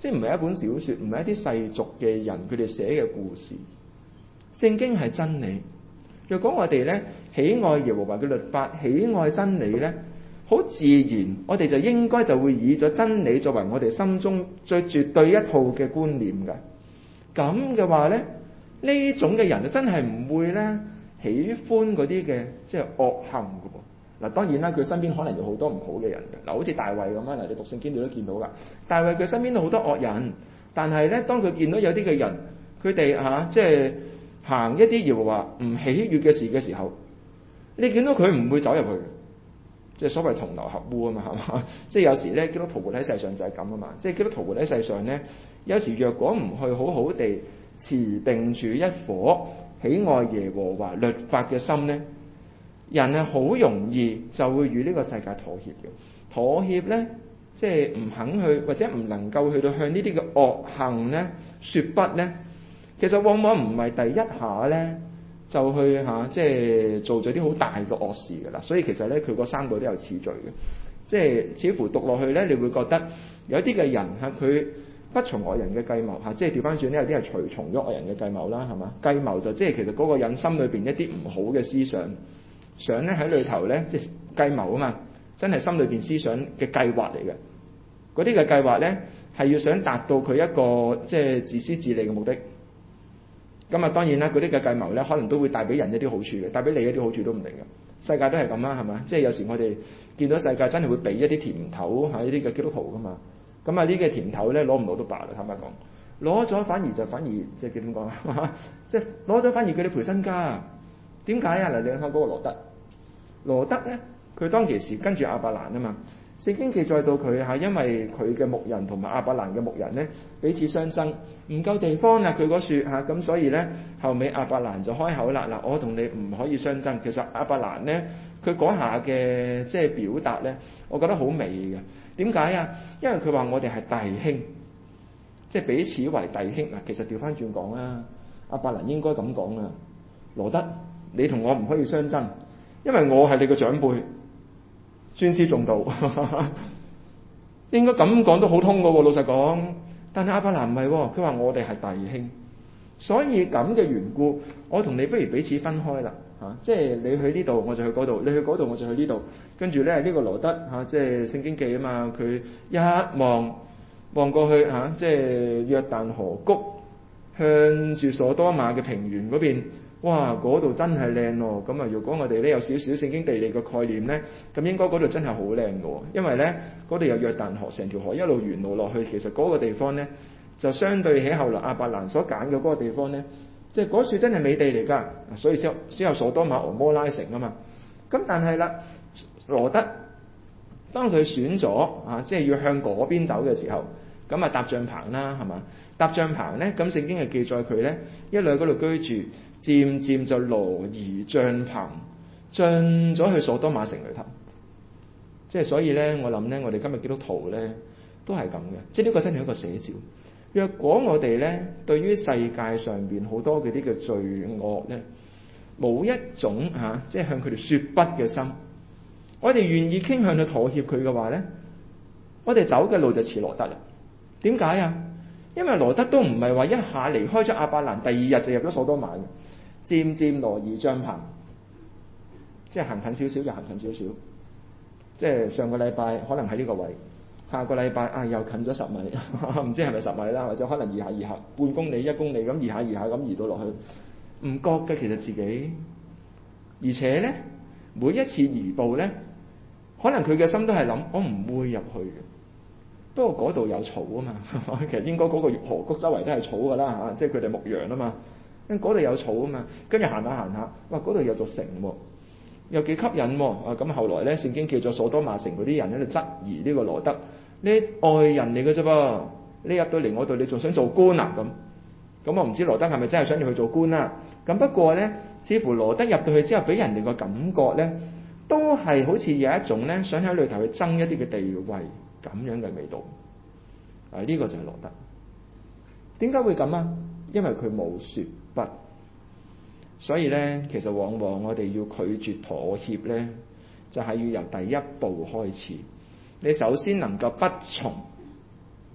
即係唔係一本小説，唔係一啲世俗嘅人佢哋寫嘅故事。聖經係真理。若果我哋咧喜愛耶和華嘅律法，喜愛真理咧，好自然，我哋就應該就會以咗真理作為我哋心中最絕對一套嘅觀念㗎。咁嘅話咧，呢種嘅人真係唔會咧喜歡嗰啲嘅即係惡行㗎喎。嗱，當然啦，佢身邊可能有好多唔好嘅人嘅。嗱，好似大衛咁啊，嗱，你讀聖經你都見到㗎。大衛佢身邊都好多惡人，但係咧，當佢見到有啲嘅人，佢哋嚇即係行一啲耶和華唔喜悅嘅事嘅時候，你見到佢唔會走入去，即係所謂同流合污啊嘛，係嘛？即係有時咧，基督徒活喺世上就係咁啊嘛。即係基督徒活喺世上咧，有時若果唔去好好地持定住一顆喜愛耶和華律法嘅心咧，人係好容易就會與呢個世界妥協嘅。妥協咧，即係唔肯去或者唔能夠去到向呢啲嘅惡行咧説不咧。其實往往唔係第一下咧就去嚇、啊，即係做咗啲好大嘅惡事㗎啦。所以其實咧，佢嗰三個都有次序嘅。即係似乎讀落去咧，你會覺得有啲嘅人嚇佢不從外人嘅計謀嚇，即係調翻轉咧，有啲係隨從咗外人嘅計謀啦，係嘛？計謀就即係其實嗰個人心裏邊一啲唔好嘅思想，想咧喺裏頭咧，即係計謀啊嘛，真係心裏邊思想嘅計劃嚟嘅。嗰啲嘅計劃咧係要想達到佢一個即係自私自利嘅目的。咁啊，當然啦，嗰啲嘅計謀咧，可能都會帶俾人一啲好處嘅，帶俾你一啲好處都唔定嘅。世界都係咁啦，係嘛？即係有時我哋見到世界真係會俾一啲甜頭喺呢啲嘅基督徒噶嘛。咁啊，呢啲嘅甜頭咧攞唔攞都罷啦，坦白講，攞咗反而就反而即係點講啊？即係攞咗反而佢哋賠身家。點解啊？嗱，你睇下嗰個羅德，羅德咧，佢當其時跟住亞伯蘭啊嘛。聖經記載到佢係因為佢嘅牧人同埋亞伯蘭嘅牧人咧彼此相爭，唔夠地方啦佢嗰樹嚇，咁所以咧後尾亞伯蘭就開口啦，嗱，我同你唔可以相爭。其實亞伯蘭咧佢嗰下嘅即係表達咧，我覺得好美嘅。點解啊？因為佢話我哋係弟兄，即係彼此為弟兄。嗱，其實調翻轉講啦，亞伯蘭應該咁講啊，羅德，你同我唔可以相爭，因為我係你嘅長輩。尊師重道，應該咁講都好通㗎喎。老實講，但係亞伯蘭唔係喎，佢話我哋係弟兄，所以咁嘅緣故，我同你不如彼此分開啦嚇、啊，即係你去呢度我就去嗰度，你去嗰度我就去呢度，跟住咧呢、呢個羅德嚇、啊，即係聖經記啊嘛，佢一望望過去嚇、啊，即係約旦河谷向住所多瑪嘅平原嗰邊。哇！嗰度真係靚喎，咁啊，如果我哋咧有少少聖經地理嘅概念咧，咁應該嗰度真係好靚嘅喎，因為咧嗰度有約旦河，成條河一路沿路落去，其實嗰個地方咧就相對起後來亞伯蘭所揀嘅嗰個地方咧，即係嗰處真係美地嚟㗎，所以先先有所多瑪俄摩拉城啊嘛。咁但係啦，羅德當佢選咗啊，即係要向嗰邊走嘅時候，咁啊搭帳棚啦，係嘛？搭帳棚咧，咁聖經係記載佢咧一路喺嗰度居住。漸漸就挪移帳棚，進咗去所多瑪城裏頭。即係所以咧，我諗咧，我哋今日基督徒咧都係咁嘅。即係呢個真係一個寫照。若果我哋咧對於世界上邊好多嗰啲嘅罪惡咧，冇一種嚇、啊，即係向佢哋説不嘅心，我哋願意傾向去妥協佢嘅話咧，我哋走嘅路就似羅德啦。點解啊？因為羅德都唔係話一下離開咗亞伯蘭，第二日就入咗所多瑪嘅。漸漸挪移帳棚，即係行近少少就行近少少，即係上個禮拜可能喺呢個位，下個禮拜啊又近咗十米，唔知係咪十米啦，或者可能移下移下半公里一公里咁移下移下咁移到落去，唔覺嘅其實自己，而且咧每一次移步咧，可能佢嘅心都係諗我唔會入去嘅，不過嗰度有草啊嘛，其實應該嗰個河谷周圍都係草㗎啦嚇，即係佢哋牧羊啊嘛。因嗰度有草啊嘛，跟住行下行下，哇！嗰度有座城喎，又幾吸引喎。啊咁後來咧，聖經記咗所多瑪城嗰啲人喺度質疑呢個羅德，你外人嚟嘅啫噃，你入到嚟我度，你仲想做官啊咁？咁我唔知羅德係咪真係想要去做官啦？咁不過咧，似乎羅德入到去之後，俾人哋個感覺咧，都係好似有一種咧，想喺裏頭去爭一啲嘅地位咁樣嘅味道。啊，呢、這個就係羅德。點解會咁啊？因為佢冇説不，所以咧，其實往往我哋要拒絕妥協咧，就係、是、要由第一步開始。你首先能夠不從，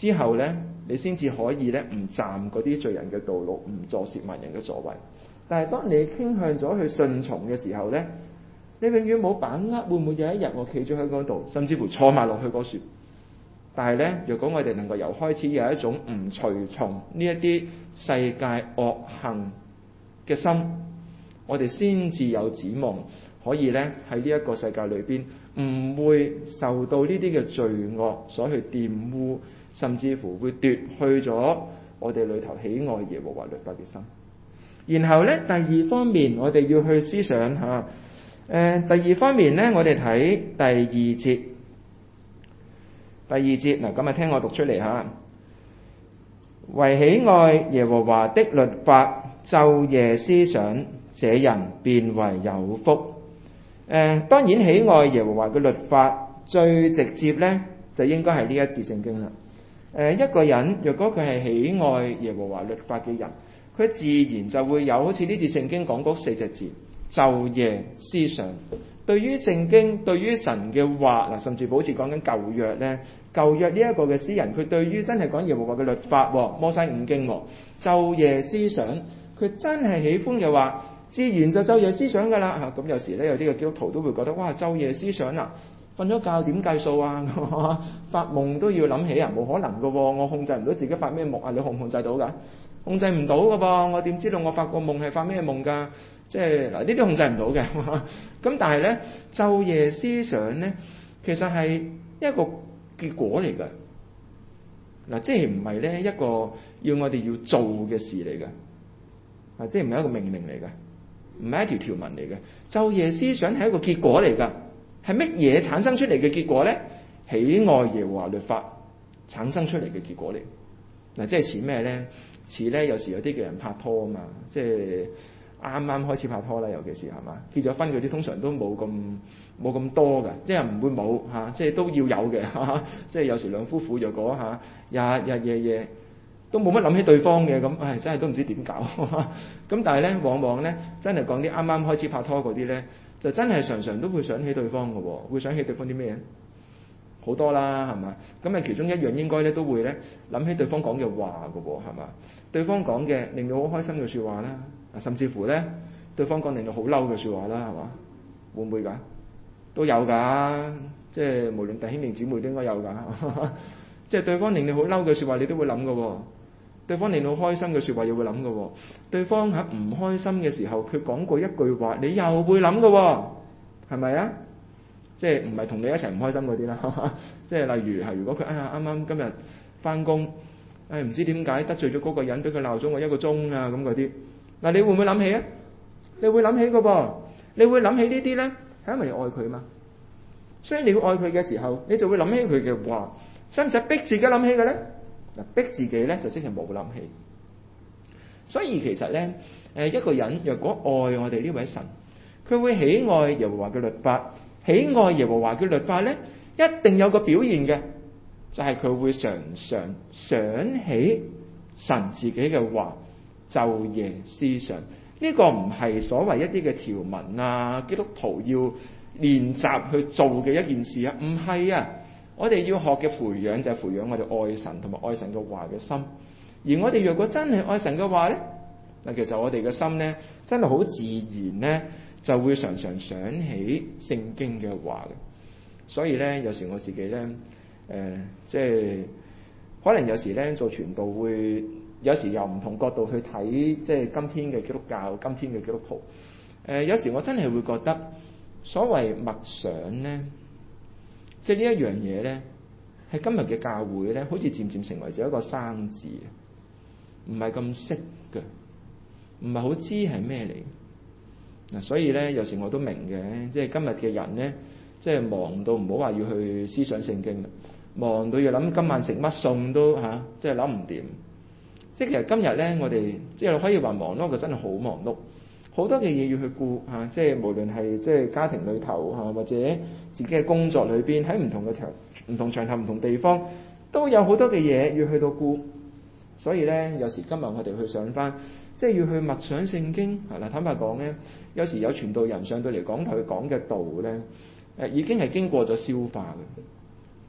之後咧，你先至可以咧唔站嗰啲罪人嘅道路，唔坐褻慢人嘅座位。但係當你傾向咗去順從嘅時候咧，你永遠冇把握會唔會有一日我企咗喺嗰度，甚至乎坐埋落去嗰樹。但係咧，若果我哋能夠由開始有一種唔隨從呢一啲世界惡行嘅心，我哋先至有指望可以咧喺呢一個世界裏邊唔會受到呢啲嘅罪惡所去玷污，甚至乎會奪去咗我哋裏頭喜愛耶和華律法嘅心。然後咧，第二方面我哋要去思想吓，誒、呃，第二方面咧，我哋睇第二節。第二節嗱，咁啊聽我讀出嚟吓。為喜愛耶和華的律法，晝夜思想，這人便為有福。誒、呃，當然喜愛耶和華嘅律法，最直接咧就應該係呢一節聖經啦。誒、呃，一個人若果佢係喜愛耶和華律法嘅人，佢自然就會有好似呢節聖經講嗰四隻字，晝夜思想。對於聖經，對於神嘅話嗱，甚至好似講緊舊約咧，舊約呢一個嘅詩人，佢對於真係講耶和華嘅律法，摩西五經，晝夜思想，佢真係喜歡嘅話，自然就晝夜思想噶啦嚇。咁有時咧，有啲嘅基督徒都會覺得，哇，晝夜思想啊，瞓咗覺點計數啊？發夢都要諗起啊，冇可能噶喎！我控制唔到自己發咩夢啊？你控唔控制到㗎？控制唔到噶噃，我點知道我發個夢係發咩夢㗎？即係嗱，呢啲控制唔到嘅。咁但係咧，晝夜思想咧，其實係一個結果嚟㗎。嗱，即係唔係咧一個要我哋要做嘅事嚟㗎。啊，即係唔係一個命令嚟㗎，唔係一條條文嚟嘅。晝夜思想係一個結果嚟㗎。係乜嘢產生出嚟嘅結果咧？喜愛耶和華律法產生出嚟嘅結果嚟。嗱，即係似咩咧？似咧有時有啲嘅人拍拖啊嘛，即係。啱啱開始拍拖啦，尤其是係嘛，結咗婚嗰啲通常都冇咁冇咁多嘅，即係唔會冇嚇、啊，即係都要有嘅、啊，即係有時兩夫婦若果嚇日日夜夜都冇乜諗起對方嘅咁，唉真係都唔知點搞。咁、啊、但係咧，往往咧真係講啲啱啱開始拍拖嗰啲咧，就真係常常都會想起對方嘅喎，會想起對方啲咩？好多啦，係嘛？咁啊，其中一樣應該咧都會咧諗起對方講嘅話嘅喎，係嘛？對方講嘅令到好開心嘅説話啦。甚至乎咧，對方講令到好嬲嘅説話啦，係嘛？會唔會㗎？都有㗎，即係無論弟兄定姊妹都應該有㗎。即係對方令你好嬲嘅説話，你都會諗嘅喎。對方令到開心嘅説話，又會諗嘅喎。對方喺唔開心嘅時候，佢講過一句話，你又會諗嘅喎，係咪啊？即係唔係同你一齊唔開心嗰啲啦？即係例如係，如果佢哎呀啱啱今日翻工，誒唔知點解得罪咗嗰個人，俾佢鬧咗我一個鐘啊咁嗰啲。嗱，你會唔會諗起啊？你會諗起嘅噃，你會諗起呢啲咧，係因為你愛佢嘛。所以你要愛佢嘅時候，你就會諗起佢嘅話。使唔使逼自己諗起嘅咧？嗱，逼自己咧就即係冇諗起。所以其實咧，誒一個人若果愛我哋呢位神，佢會喜愛耶和華嘅律法。喜愛耶和華嘅律法咧，一定有個表現嘅，就係、是、佢會常常想起神自己嘅話。晝夜思想，呢、這個唔係所謂一啲嘅條文啊，基督徒要練習去做嘅一件事啊，唔係啊，我哋要學嘅培養就係培養我哋愛神同埋愛神嘅話嘅心。而我哋若果真係愛神嘅話咧，嗱，其實我哋嘅心咧真係好自然咧，就會常常想起聖經嘅話嘅。所以咧，有時我自己咧，誒、呃，即係可能有時咧做傳道會。有時由唔同角度去睇，即係今天嘅基督教，今天嘅基督徒。誒、呃，有時我真係會覺得，所謂默想咧，即係呢一樣嘢咧，喺今日嘅教會咧，好似漸漸成為咗一個生字，唔係咁識嘅，唔係好知係咩嚟。嗱，所以咧，有時我都明嘅，即係今日嘅人咧，即係忙到唔好話要去思想聖經啦，忙到要諗今晚食乜餸都嚇、啊，即係諗唔掂。即係其實今日咧，我哋即係可以話忙碌，佢真係好忙碌，好多嘅嘢要去顧嚇、啊。即係無論係即係家庭裏頭嚇、啊，或者自己嘅工作裏邊，喺唔同嘅場、唔同場合、唔同地方，都有好多嘅嘢要去到顧。所以咧，有時今日我哋去上返，即係要去默想聖經。係啦，坦白講咧，有時有傳道人上到嚟講台講嘅道咧，誒已經係經過咗消化嘅。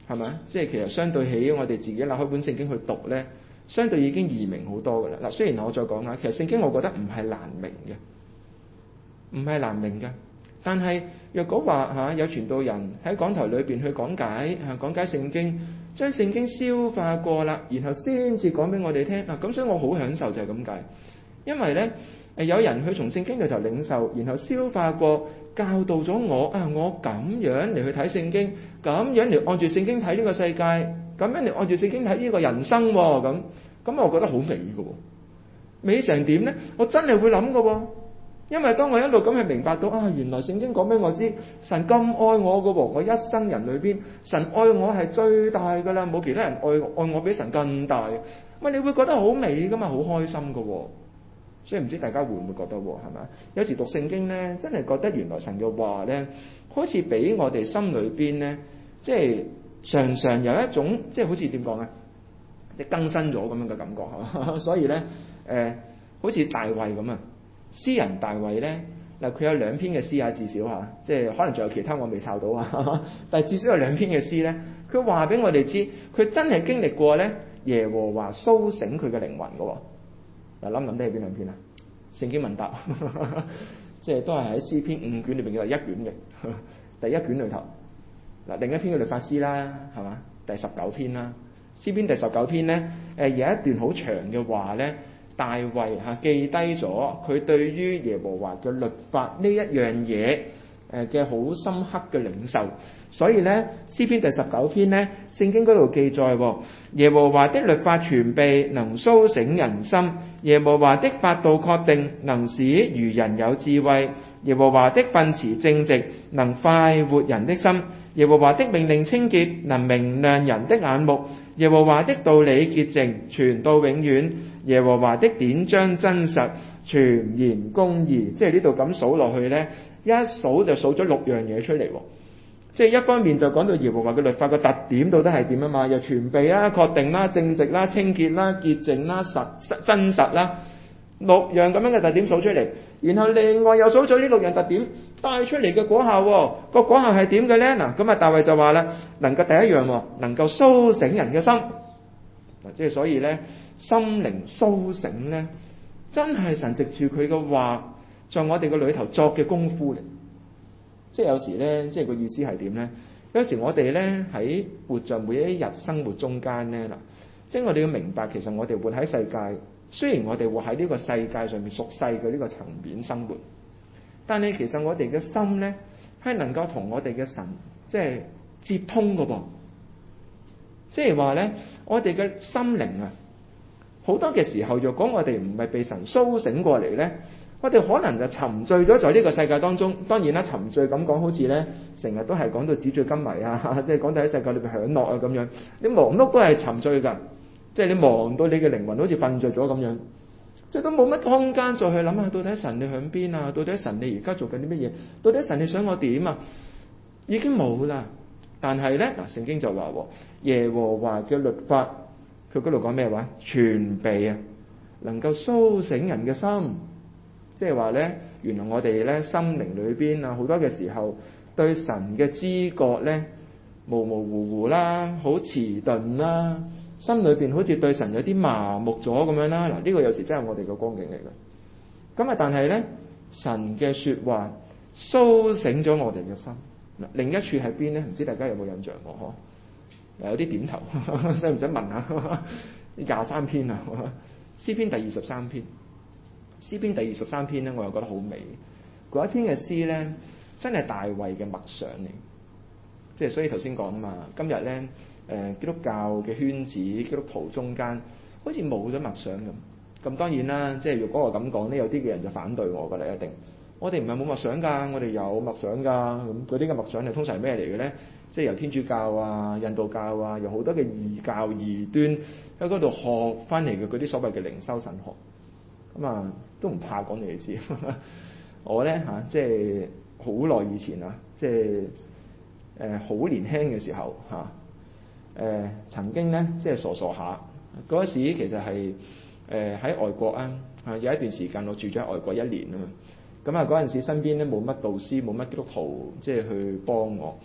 係咪？即係其實相對起我哋自己攞開本聖經去讀咧，相對已經易明好多㗎啦。嗱，雖然我再講下，其實聖經我覺得唔係難明嘅，唔係難明嘅。但係若果話嚇、啊、有傳道人喺講台裏邊去講解嚇、啊、講解聖經，將聖經消化過啦，然後先至講俾我哋聽嗱，咁、啊、所以我好享受就係咁解，因為咧誒有人去從聖經裏頭領受，然後消化過，教導咗我啊，我咁樣嚟去睇聖經，咁樣嚟按住聖經睇呢個世界，咁樣嚟按住聖經睇呢個人生喎，咁咁我覺得好美嘅喎，美成點咧？我真係會諗嘅喎。因為當我一路咁去明白到啊，原來聖經講俾我知，神咁愛我嘅喎，我一生人裏邊，神愛我係最大嘅啦，冇其他人愛愛我比神更大。喂，你會覺得好美噶嘛，好開心嘅喎。所以唔知大家會唔會覺得喎，係咪？有時讀聖經咧，真係覺得原來神嘅話咧，好似俾我哋心裏邊咧，即係常常有一種即係好似點講咧，你更新咗咁樣嘅感覺嚇。所以咧，誒、呃，好似大衛咁啊。詩人大衛咧，嗱佢有兩篇嘅詩啊，至少嚇，即係可能仲有其他我未抄到啊，但係至少有兩篇嘅詩咧，佢話俾我哋知，佢真係經歷過咧耶和華甦醒佢嘅靈魂嘅喎。嗱，諗唔諗得係邊兩篇啊？聖經問答，即係都係喺詩篇五卷裏邊嘅一卷嘅，第一卷裏頭。嗱，另一篇嘅律法詩啦，係嘛？第十九篇啦，詩篇第十九篇咧，誒有一段好長嘅話咧。大衛嚇記低咗佢對於耶和華嘅律法呢一樣嘢誒嘅好深刻嘅領受，所以咧詩篇第十九篇咧聖經嗰度記載，耶和華的律法全備，能甦醒人心；耶和華的法度確定，能使愚人有智慧；耶和華的訓詞正直，能快活人的心；耶和華的命令清潔，能明亮人的眼目；耶和華的道理潔淨，傳到永遠。耶和華的典章真實，全然公義。即係呢度咁數落去呢，一數就數咗六樣嘢出嚟。即係一方面就講到耶和華嘅律法嘅特點到底係點啊嘛，又全備啦、確定啦、正直啦、清潔啦、潔淨啦、實真實啦，六樣咁樣嘅特點數出嚟。然後另外又數咗呢六樣特點帶出嚟嘅果效，個果效係點嘅呢？嗱，咁啊大衛就話啦，能夠第一樣能夠甦醒人嘅心。嗱，即係所以呢。心靈甦醒咧，真係神藉住佢嘅話，在我哋嘅裏頭作嘅功夫嚟。即係有時咧，即係個意思係點咧？有時我哋咧喺活在每一日生活中間咧，嗱，即係我哋要明白，其實我哋活喺世界，雖然我哋活喺呢個世界上面屬世嘅呢個層面生活，但係其實我哋嘅心咧係能夠同我哋嘅神即係接通嘅噃。即係話咧，我哋嘅心靈啊〜好多嘅時候，若果我哋唔係被神甦醒過嚟咧，我哋可能就沉醉咗在呢個世界當中。當然啦，沉醉咁講好似咧，成日都係講到紙醉金迷啊，即係講到喺世界裏邊享樂啊咁樣。你忙碌都係沉醉㗎，即係你忙到你嘅靈魂好似瞓着咗咁樣，即係都冇乜空間再去諗下到底神你響邊啊？到底神你而家做緊啲乜嘢？到底神你想我點啊？已經冇啦。但係咧嗱，聖經就話耶和華嘅律法。佢嗰度講咩話？全備啊，能夠甦醒人嘅心。即係話咧，原來我哋咧心靈裏邊啊，好多嘅時候對神嘅知覺咧模模糊糊啦，好遲鈍啦，心裏邊好似對神有啲麻木咗咁樣啦。嗱，呢個有時真係我哋嘅光景嚟嘅。咁啊，但係咧，神嘅説話甦醒咗我哋嘅心。嗱，另一處喺邊咧？唔知大家有冇印象喎？嗬？有啲點頭，使唔使問下？廿三篇啊，詩篇第二十三篇，詩篇第二十三篇咧，我又覺得好美。嗰一篇嘅詩咧，真係大衛嘅默想嚟。即係所以頭先講啊嘛，今日咧誒基督教嘅圈子、基督徒中間，好似冇咗默想咁。咁當然啦，即係如果我咁講咧，有啲嘅人就反對我㗎啦，一定。我哋唔係冇默想㗎，我哋有默想㗎。咁嗰啲嘅默想係通常係咩嚟嘅咧？即係由天主教啊、印度教啊，有好多嘅異教異端喺嗰度學翻嚟嘅嗰啲所謂嘅靈修神學，咁啊都唔怕講你哋知。我咧嚇、啊，即係好耐以前啊，即係誒好年輕嘅時候嚇，誒、呃、曾經咧即係傻傻下嗰時，其實係誒喺外國啊，啊有一段時間我住咗喺外國一年啊嘛，咁啊嗰陣時身邊咧冇乜導師，冇乜基督徒即係去幫我。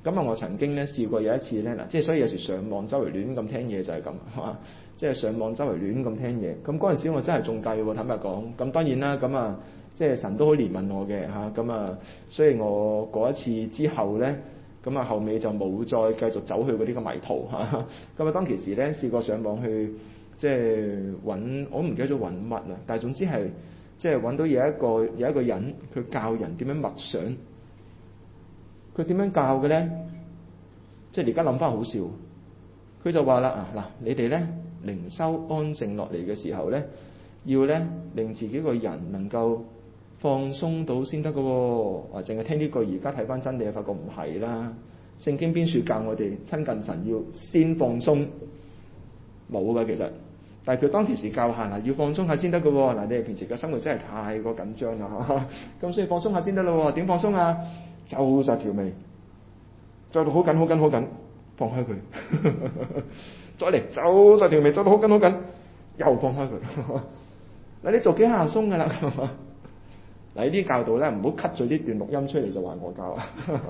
咁啊，我曾經咧試過有一次咧，嗱，即係所以有時上網周圍亂咁聽嘢就係咁，係嘛？即係上網周圍亂咁聽嘢。咁嗰陣時我真係中計喎，坦白講。咁當然啦，咁啊，即係神都好憐憫我嘅嚇。咁啊，所以我嗰一次之後咧，咁啊後尾就冇再繼續走去嗰啲嘅迷途嚇。咁啊，當其時咧試過上網去即係揾，我唔記得咗揾乜啦。但係總之係即係揾到有一個有一個人，佢教人點樣默想。佢點樣教嘅咧？即係而家諗翻好笑。佢就話啦啊嗱，你哋咧靈修安靜落嚟嘅時候咧，要咧令自己個人能夠放鬆到先得嘅喎。啊，淨係聽呢句，而家睇翻真理，發覺唔係啦。聖經邊處教我哋親近神要先放鬆？冇㗎其實。但係佢當其時教下嗱，要放鬆下先得嘅喎。嗱，你哋平時嘅生活真係太過緊張啦，咁所以放鬆下先得咯。點放鬆啊？皺實條眉，皺到好緊好緊好緊，放開佢。再嚟，皺實條眉，皺到好緊好緊，又放開佢。嗱，你做幾下鬆噶啦。嗱，呢啲教導咧，唔好 cut 咗呢段錄音出嚟就話我教啊。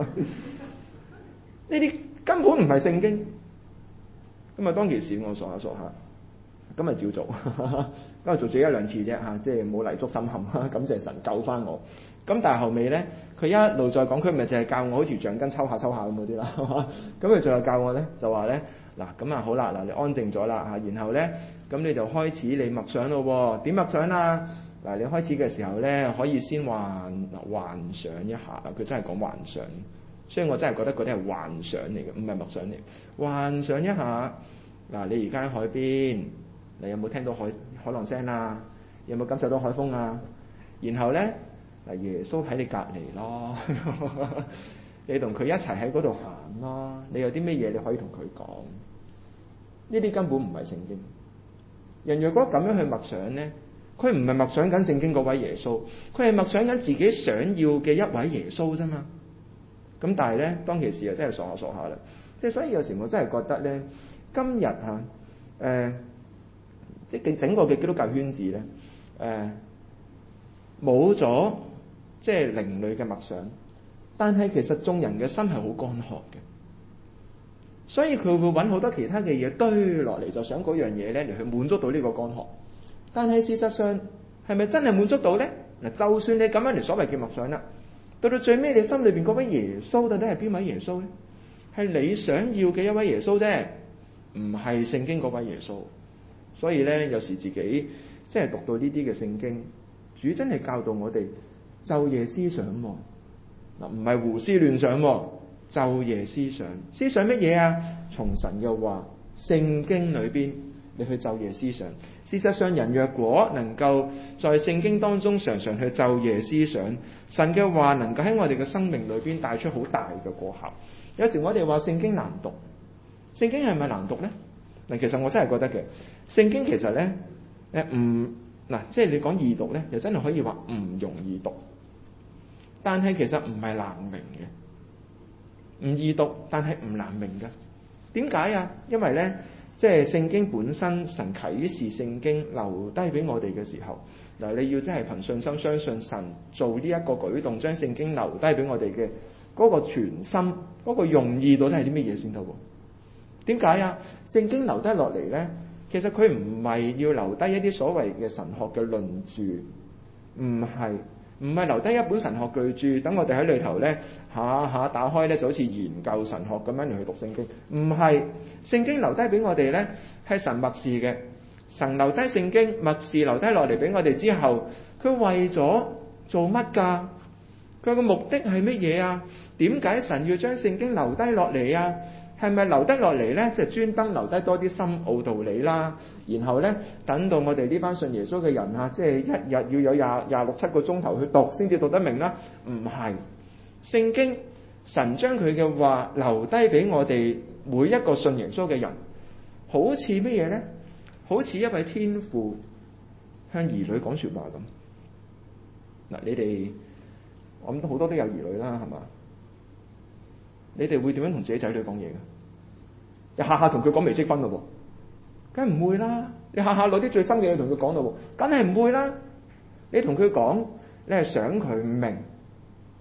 呢啲根本唔係聖經。咁啊，當其時我傻下傻下，咁咪照做。咁啊做咗一兩次啫嚇，即係冇泥足深陷。感謝神救翻我。咁但係後尾咧，佢一路再講，佢咪淨係教我好似橡筋抽下抽下咁嗰啲啦，係嘛？咁佢最後教我咧，就話咧嗱，咁啊好啦，嗱你安靜咗啦嚇，然後咧咁你就開始你默想咯喎，點默想啊？嗱，你開始嘅時候咧，可以先幻幻想一下，佢真係講幻想，所以我真係覺得嗰啲係幻想嚟嘅，唔係默想嚟。幻想一下，嗱你而家喺海邊，你有冇聽到海海浪聲啊？有冇感受到海風啊？然後咧。嗱，耶穌喺你隔離咯，你同佢一齊喺嗰度行咯。你有啲咩嘢你可以同佢講？呢啲根本唔係聖經。人若果咁樣去默想咧，佢唔係默想緊聖經嗰位耶穌，佢係默想緊自己想要嘅一位耶穌啫嘛。咁但係咧，當其時又真係傻下傻下啦。即係所以有時我真係覺得咧，今日嚇誒、呃，即係整個嘅基督教圈子咧，誒冇咗。即係靈裡嘅默想，但係其實眾人嘅心係好乾渴嘅，所以佢會揾好多其他嘅嘢堆落嚟，就想嗰樣嘢咧嚟去滿足到呢個乾渴。但係事實上係咪真係滿足到咧？嗱，就算你咁樣嚟所謂嘅默想啦，到到最尾你心裏邊嗰位耶穌到底係邊位耶穌咧？係你想要嘅一位耶穌啫，唔係聖經嗰位耶穌。所以咧，有時自己即係讀到呢啲嘅聖經，主真係教導我哋。晝夜思想喎，嗱唔係胡思亂想喎，晝夜思想，思想乜嘢啊？從神嘅話、聖經裏邊，你去晝夜思想。事實上，人若果能夠在聖經當中常常去晝夜思想，神嘅話能夠喺我哋嘅生命裏邊帶出好大嘅果效。有時我哋話聖經難讀，聖經係咪難讀咧？嗱，其實我真係覺得嘅，聖經其實咧誒唔嗱，即係你講易讀咧，又真係可以話唔容易讀。但係其實唔係難明嘅，唔易讀，但係唔難明嘅。點解啊？因為咧，即係聖經本身，神啟示聖經留低俾我哋嘅時候，嗱，你要真係憑信心相信神做呢一個舉動，將聖經留低俾我哋嘅嗰個全心、嗰個用意到底係啲乜嘢先得喎？點解啊？聖經留低落嚟咧，其實佢唔係要留低一啲所謂嘅神學嘅論著，唔係。唔係留低一本神學巨著，等我哋喺裏頭咧下下打開咧，就好似研究神學咁樣嚟去讀聖經。唔係，聖經留低俾我哋咧係神默示嘅，神留低聖經默示留低落嚟俾我哋之後，佢為咗做乜㗎？佢個目的係乜嘢啊？點解神要將聖經留低落嚟啊？係咪留得落嚟咧？即係專登留低多啲深奧道理啦，然後咧等到我哋呢班信耶穌嘅人啊，即係一日要有廿廿六七個鐘頭去讀先至讀得明啦？唔係，聖經神將佢嘅話留低俾我哋每一個信耶穌嘅人，好似乜嘢咧？好似一位天父向兒女講說話咁。嗱，你哋我諗好多都有兒女啦，係嘛？你哋會點樣同自己仔女講嘢嘅？你下下同佢講微積分咯喎，梗係唔會啦！你下下攞啲最新嘅嘢同佢講咯喎，梗係唔會啦！你同佢講，你係想佢明，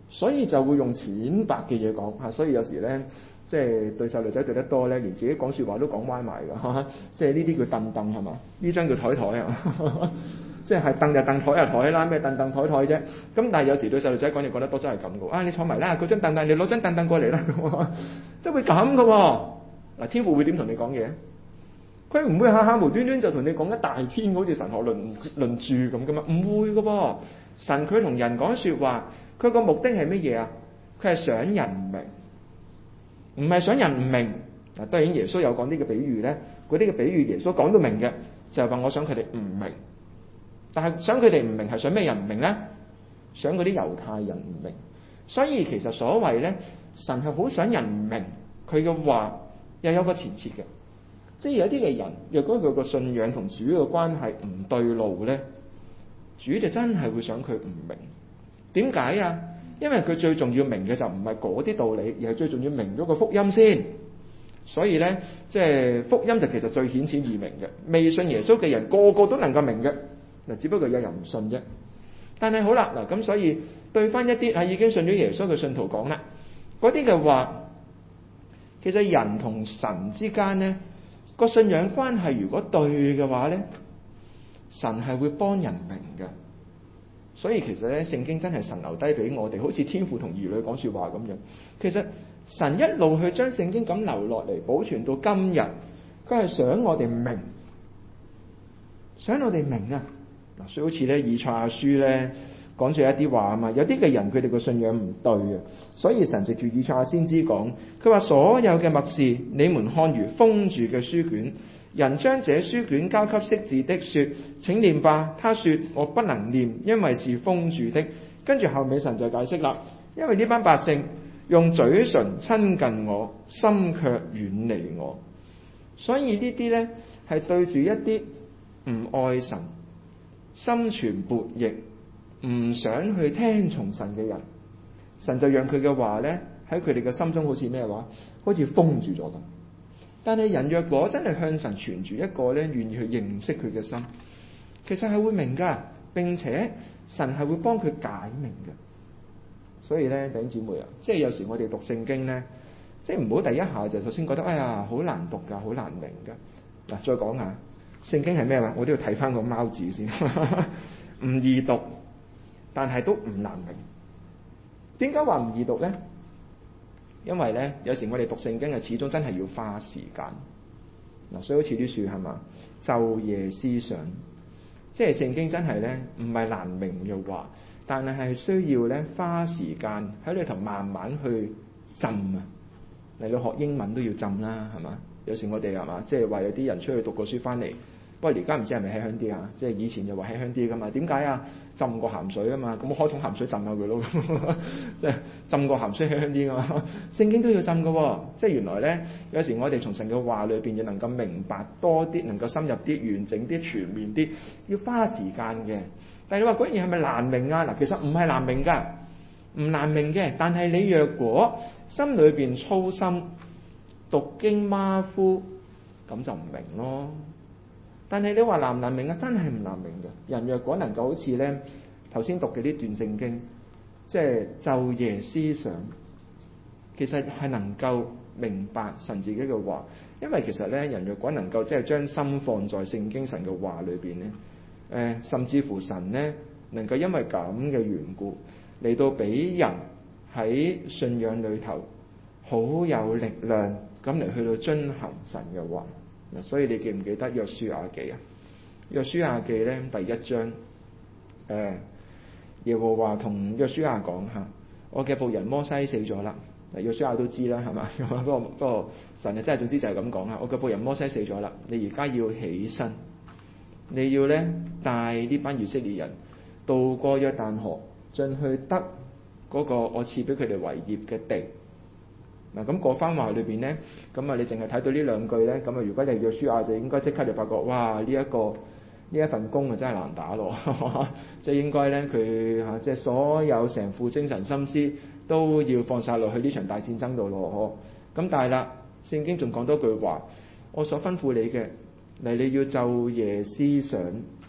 所以就會用淺白嘅嘢講嚇。所以有時咧，即係對細路仔對得多咧，連自己講説話都講歪埋㗎。即係呢啲叫凳凳係嘛？呢張叫台台啊。即係凳就凳，台就台啦，咩凳凳台台啫。咁但係有時對細路仔講嘢講得多真係咁嘅。啊，你坐埋啦，嗰張凳凳，你攞張凳凳過嚟啦。即係會咁嘅喎。嗱，天父會點同你講嘢？佢唔會下下無端端就同你講一大篇好似神學論論著咁噶嘛，唔會嘅噃。神佢同人講説話，佢個目的係乜嘢啊？佢係想人唔明，唔係想人唔明。嗱，當然耶穌有講啲嘅比喻咧，嗰啲嘅比喻耶穌講到明嘅，就係話我想佢哋唔明。但係想佢哋唔明係想咩人唔明咧？想嗰啲猶太人唔明。所以其實所謂咧，神係好想人唔明佢嘅話，又有個前設嘅。即係有啲嘅人，若果佢個信仰同主嘅關係唔對路咧，主就真係會想佢唔明。點解啊？因為佢最重要明嘅就唔係嗰啲道理，而係最重要明咗個福音先。所以咧，即係福音就其實最顯淺易明嘅。未信耶穌嘅人個個都能夠明嘅。嗱，只不過有人唔信啫。但係好啦，嗱咁所以對翻一啲係已經信咗耶穌嘅信徒講啦，嗰啲嘅話，其實人同神之間咧個信仰關係如果對嘅話咧，神係會幫人明嘅。所以其實咧，聖經真係神留低俾我哋，好似天父同兒女講説話咁樣。其實神一路去將聖經咁留落嚟，保存到今日，佢係想我哋明，想我哋明啊！嗱，所以好似咧以賽亞書咧講咗一啲話啊嘛，有啲嘅人佢哋個信仰唔對啊，所以神藉住以賽亞先知講，佢話所有嘅默示，你們看如封住嘅書卷，人將這書卷交給識字的，說請念吧。他說我不能念，因為是封住的。跟住後尾神就解釋啦，因為呢班百姓用嘴唇親近我，心卻遠離我。所以呢啲咧係對住一啲唔愛神、心存悖逆、唔想去聽從神嘅人，神就讓佢嘅話咧喺佢哋嘅心中好似咩話，好似封住咗咁。但係人若果真係向神存住一個咧願意去認識佢嘅心，其實係會明噶，並且神係會幫佢解明嘅。所以咧，弟兄姊妹啊，即係有時我哋讀聖經咧，即係唔好第一下就首先覺得哎呀好難讀噶，好難明噶。嗱，再講下聖經係咩話？我都要睇翻個貓字先，唔易讀，但係都唔難明。點解話唔易讀咧？因為咧，有時我哋讀聖經啊，始終真係要花時間。嗱，所以好似啲樹係嘛，晝夜思想，即係聖經真係咧，唔係難明嘅話，但係係需要咧花時間喺裏頭慢慢去浸啊。嚟到學英文都要浸啦，係嘛？有時我哋係嘛，即係話有啲人出去讀過書翻嚟，不過而家唔知係咪吃香啲啊？即係以前就話吃香啲噶嘛？點解啊？浸過鹹水啊嘛，咁我開桶鹹水浸下佢咯，即係浸過鹹水吃香啲噶嘛。聖經都要浸噶喎，即係原來咧，有時我哋從神嘅話裏邊，要能夠明白多啲，能夠深入啲、完整啲、全面啲，要花時間嘅。但係你話嗰樣嘢係咪難明啊？嗱，其實唔係難明㗎，唔難明嘅。但係你若果心裏邊操心讀經馬虎，咁就唔明咯。但係你話難唔難明啊？真係唔難明嘅。人若果能夠好似咧頭先讀嘅呢段聖經，即係晝夜思想，其實係能夠明白神自己嘅話。因為其實咧，人若果能夠即係將心放在聖經神嘅話裏邊咧，誒、呃，甚至乎神咧能夠因為咁嘅緣故嚟到俾人喺信仰裏頭好有力量咁嚟去到遵行神嘅話。嗱，所以你記唔記得約書亞記啊？約書亞記咧第一章，誒、呃，耶和華同約書亞講吓，我嘅僕人摩西死咗啦。嗱，約書亞都知啦，係嘛？不過不過神啊，真係總之就係咁講啊！我嘅僕人摩西死咗啦，你而家要起身，你要咧帶呢班以色列人渡過約旦河，進去得嗰個我賜俾佢哋為業嘅地。嗱，咁嗰番話裏邊咧，咁啊你淨係睇到呢兩句咧，咁啊如果你係約書亞就應該即刻就發覺，哇！呢、這、一個呢一份工啊真係難打咯，即係應該咧佢嚇即係所有成副精神心思都要放晒落去呢場大戰爭度咯，嗬。咁但係啦，聖經仲講多句話，我所吩咐你嘅，嚟你要晝夜思想，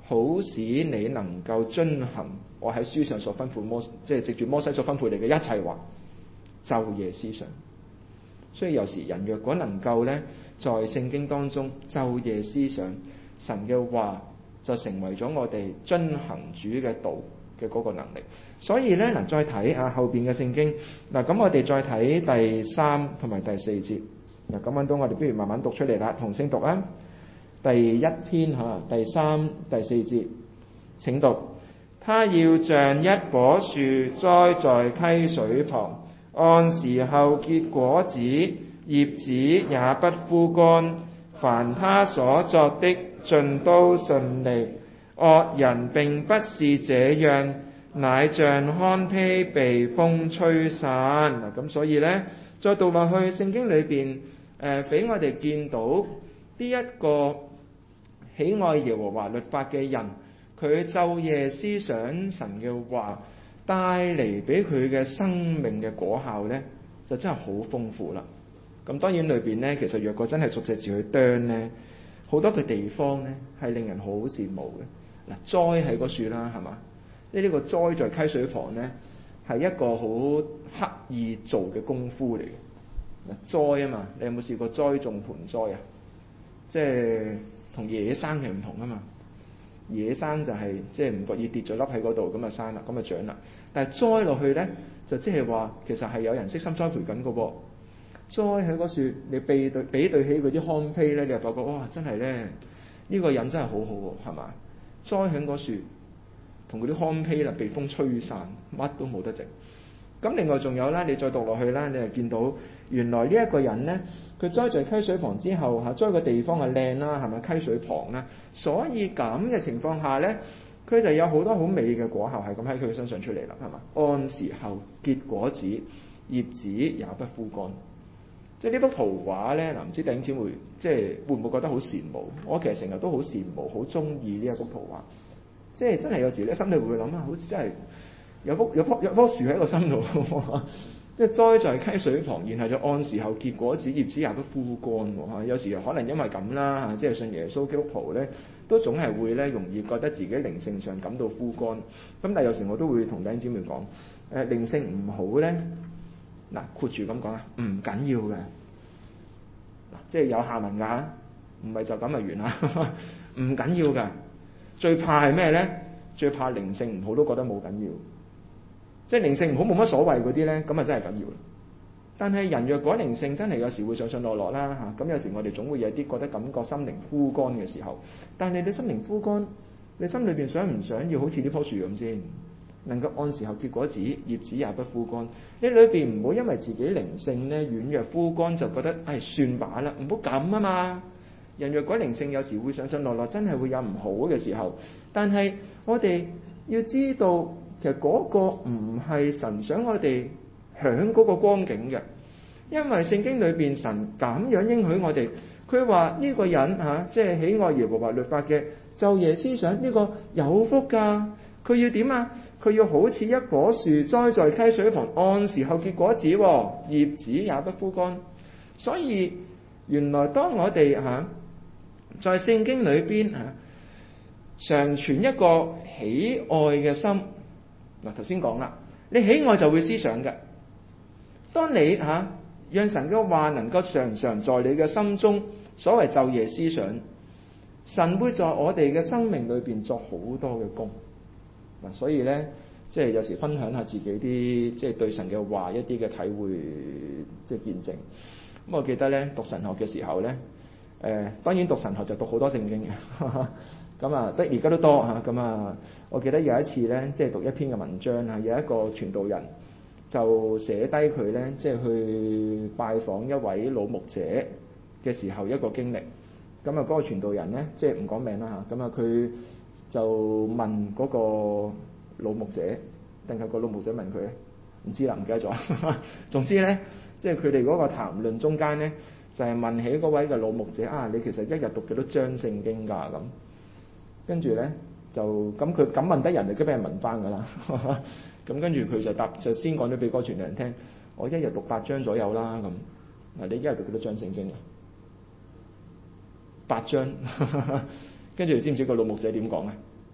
好使你能夠遵行我喺書上所吩咐摩，即係藉住摩西所吩咐你嘅一切話，晝夜思想。所以有時人若果能夠咧，在聖經當中晝夜思想神嘅話，就成為咗我哋遵行主嘅道嘅嗰個能力。所以咧嗱，再睇啊後邊嘅聖經嗱，咁我哋再睇第三同埋第四節嗱，咁揾到我哋不如慢慢讀出嚟啦，同聲讀啊！第一篇嚇，第三、第四節，請讀。他要像一棵樹栽在溪水旁，按時候結果子，葉子也不枯乾。凡他所作的，盡都順利。惡人並不是這樣，乃像糠秕被風吹散。嗱，咁所以呢，再讀落去聖經裏邊，誒俾我哋見到呢一個喜愛耶和華律法嘅人，佢晝夜思想神嘅話，帶嚟俾佢嘅生命嘅果效呢，就真係好豐富啦。咁當然裏邊呢，其實若果真係逐隻字去啄呢，好多嘅地方呢係令人好羨慕嘅。嗱，栽喺個樹啦，係嘛？呢呢個栽在溪水旁呢，係一個好刻意做嘅功夫嚟嘅。嗱，栽啊嘛，你有冇試過栽種盆栽啊？即係同野生係唔同啊嘛。野生就係、是、即係唔覺意跌咗粒喺嗰度，咁啊生啦，咁啊長啦。但係栽落去呢，就即係話其實係有人悉心栽培緊嘅噃。栽喺嗰樹，你比對比對起嗰啲糠秕咧，你就發覺哇，真係咧呢、呢個人真係好好喎，係嘛？栽喺嗰樹，同嗰啲糠秕啦，被風吹散，乜都冇得剩。咁另外仲有啦，你再讀落去啦，你就見到原來呢一個人咧，佢栽在溪水旁之後嚇，栽嘅地方係靚啦，係咪溪水旁啦？所以咁嘅情況下咧，佢就有好多好美嘅果效係咁喺佢身上出嚟啦，係嘛？按時候結果子，葉子也不枯乾。即係呢幅圖畫咧，嗱唔知弟兄姊妹即係會唔會覺得好羨慕？我其實成日都好羨慕，好中意呢一幅圖畫。即係真係有時咧，心裏會諗啊，好似真係有幅有棵有棵樹喺個心度，即係栽在溪水旁，然後就按時候結果子，葉子也不枯乾喎。有時可能因為咁啦嚇，即係信耶穌基督徒咧，都總係會咧容易覺得自己靈性上感到枯乾。咁但係有時我都會同弟兄姊妹講，誒靈性唔好咧。嗱，括住咁講啊，唔緊要嘅，嗱，即係有下文㗎，唔係就咁就完啦，唔緊要㗎。最怕係咩咧？最怕靈性唔好都覺得冇緊要，即係靈性唔好冇乜所謂嗰啲咧，咁啊真係緊要。但係人若果靈性真係有時會上上落落啦嚇，咁有時我哋總會有啲覺得感覺心靈枯乾嘅時候。但係你心靈枯乾，你心裏邊想唔想要好似呢棵樹咁先？能夠按時候結果子，葉子也不枯乾。你裏邊唔好因為自己靈性咧軟弱枯乾就覺得唉算罷啦，唔好咁啊嘛。人若果靈性有時會上上落落，真係會有唔好嘅時候。但係我哋要知道，其實嗰個唔係神想我哋享嗰個光景嘅，因為聖經裏邊神咁樣應許我哋，佢話呢個人嚇、啊、即係喜愛耶和華律法嘅，晝夜思想呢、這個有福㗎。佢要點啊？佢要好似一棵樹栽在溪水旁，按時候結果子，葉子也不枯乾。所以原來當我哋嚇、啊、在聖經裏邊嚇常存一個喜愛嘅心。嗱，頭先講啦，你喜愛就會思想嘅。當你嚇、啊、讓神嘅話能夠常常在你嘅心中，所謂晝夜思想，神會在我哋嘅生命裏邊作好多嘅工。嗱，所以咧，即係有時分享下自己啲即係對神嘅話一啲嘅體會，即係見證。咁我記得咧讀神學嘅時候咧，誒、呃、當然讀神學就讀好多聖經嘅，咁啊得而家都多嚇。咁啊，我記得有一次咧，即係讀一篇嘅文章啊，有一個傳道人就寫低佢咧，即係去拜訪一位老牧者嘅時候一個經歷。咁啊，嗰個傳道人咧，即係唔講名啦嚇。咁啊，佢就問嗰個老牧者，定係個老牧者問佢咧？唔知啦，唔記得咗。總之咧，即係佢哋嗰個談論中間咧，就係、是、問起嗰位嘅老牧者啊，你其實一日讀幾多章聖經㗎？咁跟住咧就咁佢咁問得人，就梗俾人問翻㗎啦。咁跟住佢就答，就先講咗俾嗰個傳道人聽，我一日讀八章左右啦。咁嗱，你一日讀幾多章聖經啊？八章。跟住你知唔知個老牧者點講啊？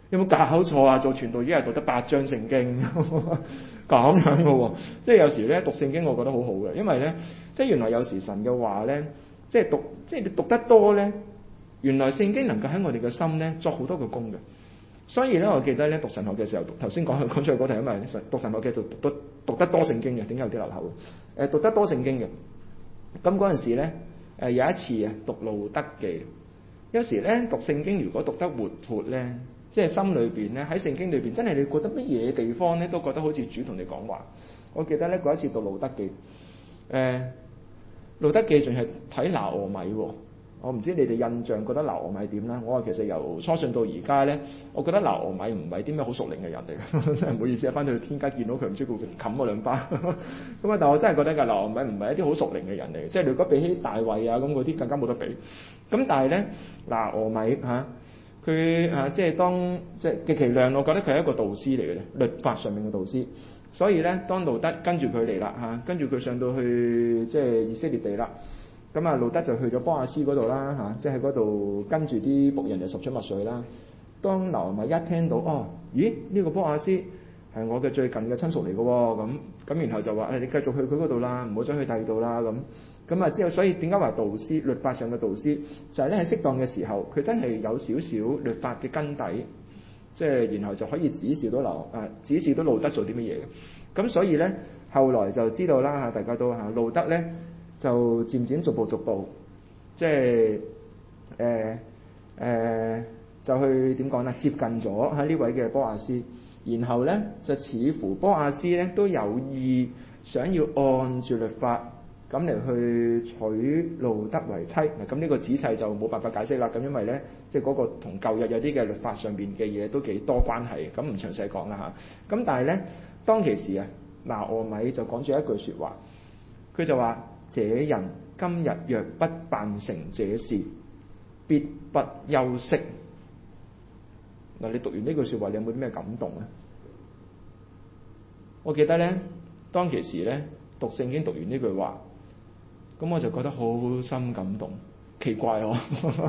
有冇搞錯啊？做傳道一日讀得八章聖經咁樣嘅喎，即係有時咧讀聖經我覺得好好嘅，因為咧即係原來有時神嘅話咧，即係讀即係你讀得多咧，原來聖經能夠喺我哋嘅心咧作好多嘅功嘅。所以咧，我記得咧讀神學嘅時候，頭先講講出嚟嗰題，因為讀神學嘅讀讀讀得多聖經嘅，點解有啲流口？誒讀得多聖經嘅，咁嗰陣時咧誒有一次啊讀路德記，有時咧讀聖經如果讀得活潑咧，即係心裏邊咧喺聖經裏邊真係你覺得乜嘢地方咧都覺得好似主同你講話。我記得咧嗰一次讀路德記，誒、呃、路德記仲係睇拿俄米喎。我唔知你哋印象覺得拿俄米點啦？我話其實由初信到而家咧，我覺得拿俄米唔係啲咩好屬靈嘅人嚟嘅，真係唔好意思啊！翻到去天家見到佢唔知佢冚我兩巴咁啊！但我真係覺得㗎，拿俄米唔係一啲好屬靈嘅人嚟嘅，即係如果比起大衛啊咁嗰啲更加冇得比。咁但係咧，拿俄米嚇佢嚇即係當即係極其量，我覺得佢係一個導師嚟嘅啫，律法上面嘅導師。所以咧，當路德跟住佢嚟啦嚇，跟住佢上到去即係以色列地啦。咁啊，路德就去咗波亞斯嗰度啦嚇，即係喺嗰度跟住啲僕人就拾取麥穗啦。當拿俄米一聽到哦，咦呢、這個波亞斯係我嘅最近嘅親屬嚟嘅喎，咁咁然後就話誒、哎、你繼續去佢嗰度啦，唔好再去第二度啦咁。咁啊之後，所以點解話導師律法上嘅導師就係咧喺適當嘅時候，佢真係有少少律法嘅根底，即係然後就可以指示到流誒指示到路德做啲乜嘢嘅。咁所以咧後來就知道啦嚇，大家都嚇路德咧。就漸漸逐步逐步，即係誒誒，就去點講咧？接近咗喺呢位嘅波亞斯，然後咧就似乎波亞斯咧都有意想要按住律法咁嚟去娶路德為妻。嗱，咁呢個仔細就冇辦法解釋啦。咁因為咧，即係嗰個同舊日有啲嘅律法上邊嘅嘢都幾多關係，咁唔詳細講啦嚇。咁但係咧，當其時啊，拿俄米就講住一句説話，佢就話。這人今日若不辦成這事，必不休息。嗱，你讀完呢句説話，你有冇啲咩感動咧？我記得咧，當其時咧讀聖經讀完呢句話，咁我就覺得好深感動。奇怪喎，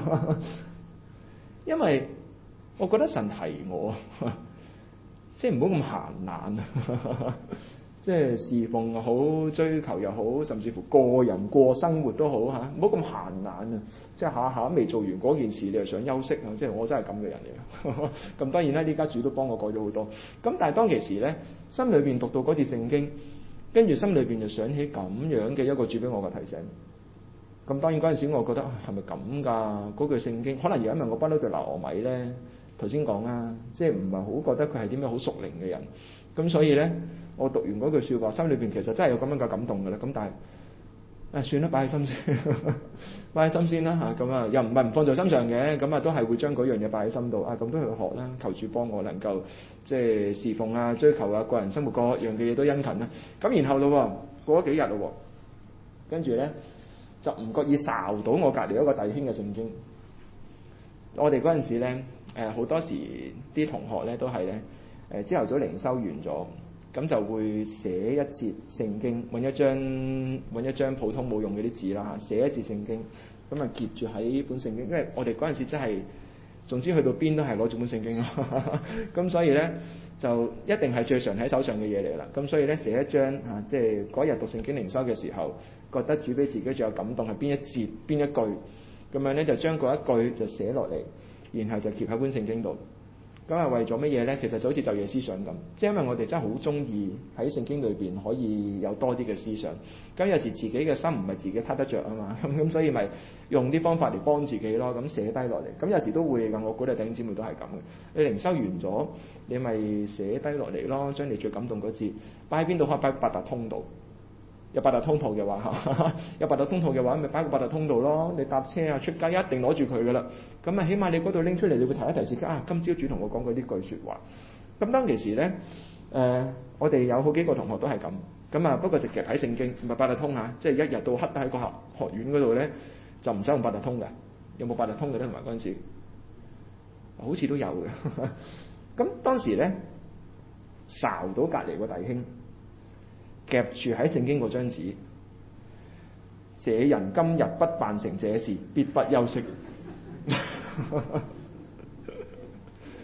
因為我覺得神提我，即係唔好咁閒懶。即係侍奉又好，追求又好，甚至乎個人過生活都好嚇，唔好咁閒懶啊！即係下下未做完嗰件事，你又想休息啊！即係我真係咁嘅人嚟嘅。咁當然啦，呢家主都幫我改咗好多。咁但係當其時咧，心裏邊讀到嗰節聖經，跟住心裏邊就想起咁樣嘅一個主俾我嘅提醒。咁當然嗰陣時，我覺得係咪咁㗎？嗰句聖經，可能而家問我不嬲對拿俄米咧，頭先講啦，即係唔係好覺得佢係啲咩好屬靈嘅人。咁所以咧。我讀完嗰句説話，心裏邊其實真係有咁樣嘅感動㗎啦。咁但係，誒、哎、算啦，擺喺心先，擺喺心先啦嚇。咁啊，又唔係唔放在心上嘅，咁啊都係會將嗰樣嘢擺喺心度。啊，咁都去學啦，求主幫我能夠即係侍奉啊、追求啊、個人生活各樣嘅嘢都殷勤啦。咁然後咯，過咗幾日咯，跟住咧就唔覺意睄到我隔離一個弟兄嘅聖經。我哋嗰陣時咧，誒好多時啲同學咧都係咧，誒朝頭早靈修完咗。咁就會寫一節聖經，揾一張揾一張普通冇用嗰啲紙啦嚇，寫一節聖經，咁啊夾住喺本聖經，因為我哋嗰陣時真係，總之去到邊都係攞住本聖經咯，咁所以咧就一定係最常喺手上嘅嘢嚟啦。咁所以咧寫一張嚇，即係嗰日讀聖經靈修嘅時候，覺得主俾自己最有感動係邊一節邊一句，咁樣咧就將嗰一句就寫落嚟，然後就夾喺本聖經度。咁係為咗乜嘢咧？其實就好似晝夜思想咁，即係因為我哋真係好中意喺聖經裏邊可以有多啲嘅思想。咁有時自己嘅心唔係自己撻得着啊嘛，咁咁所以咪用啲方法嚟幫自己咯。咁寫低落嚟，咁有時都會㗎。我估你弟兄姊妹都係咁嘅。你靈修完咗，你咪寫低落嚟咯，將你最感動嗰節擺喺邊度？可以擺八達通度。有八達通途嘅話，有八達通途嘅話，咪擺個八達通度咯。你搭車啊、出街一定攞住佢噶啦。咁啊，起碼你嗰度拎出嚟，你會提一提自己啊。今朝主同我講過呢句説話。咁當其時咧，誒、呃，我哋有好幾個同學都係咁。咁啊，不過直接睇聖經，唔係八達通嚇，即係一日到黑喺個學學院嗰度咧，就唔使用八達通嘅。有冇八達通嘅咧？同埋嗰陣時，好似都有嘅。咁當時咧，睄到隔離個弟兄。夾住喺聖經嗰張紙，這人今日不辦成這事，必不休息。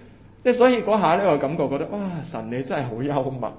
即係所以嗰下咧，我感覺覺得哇，神你真係好幽默，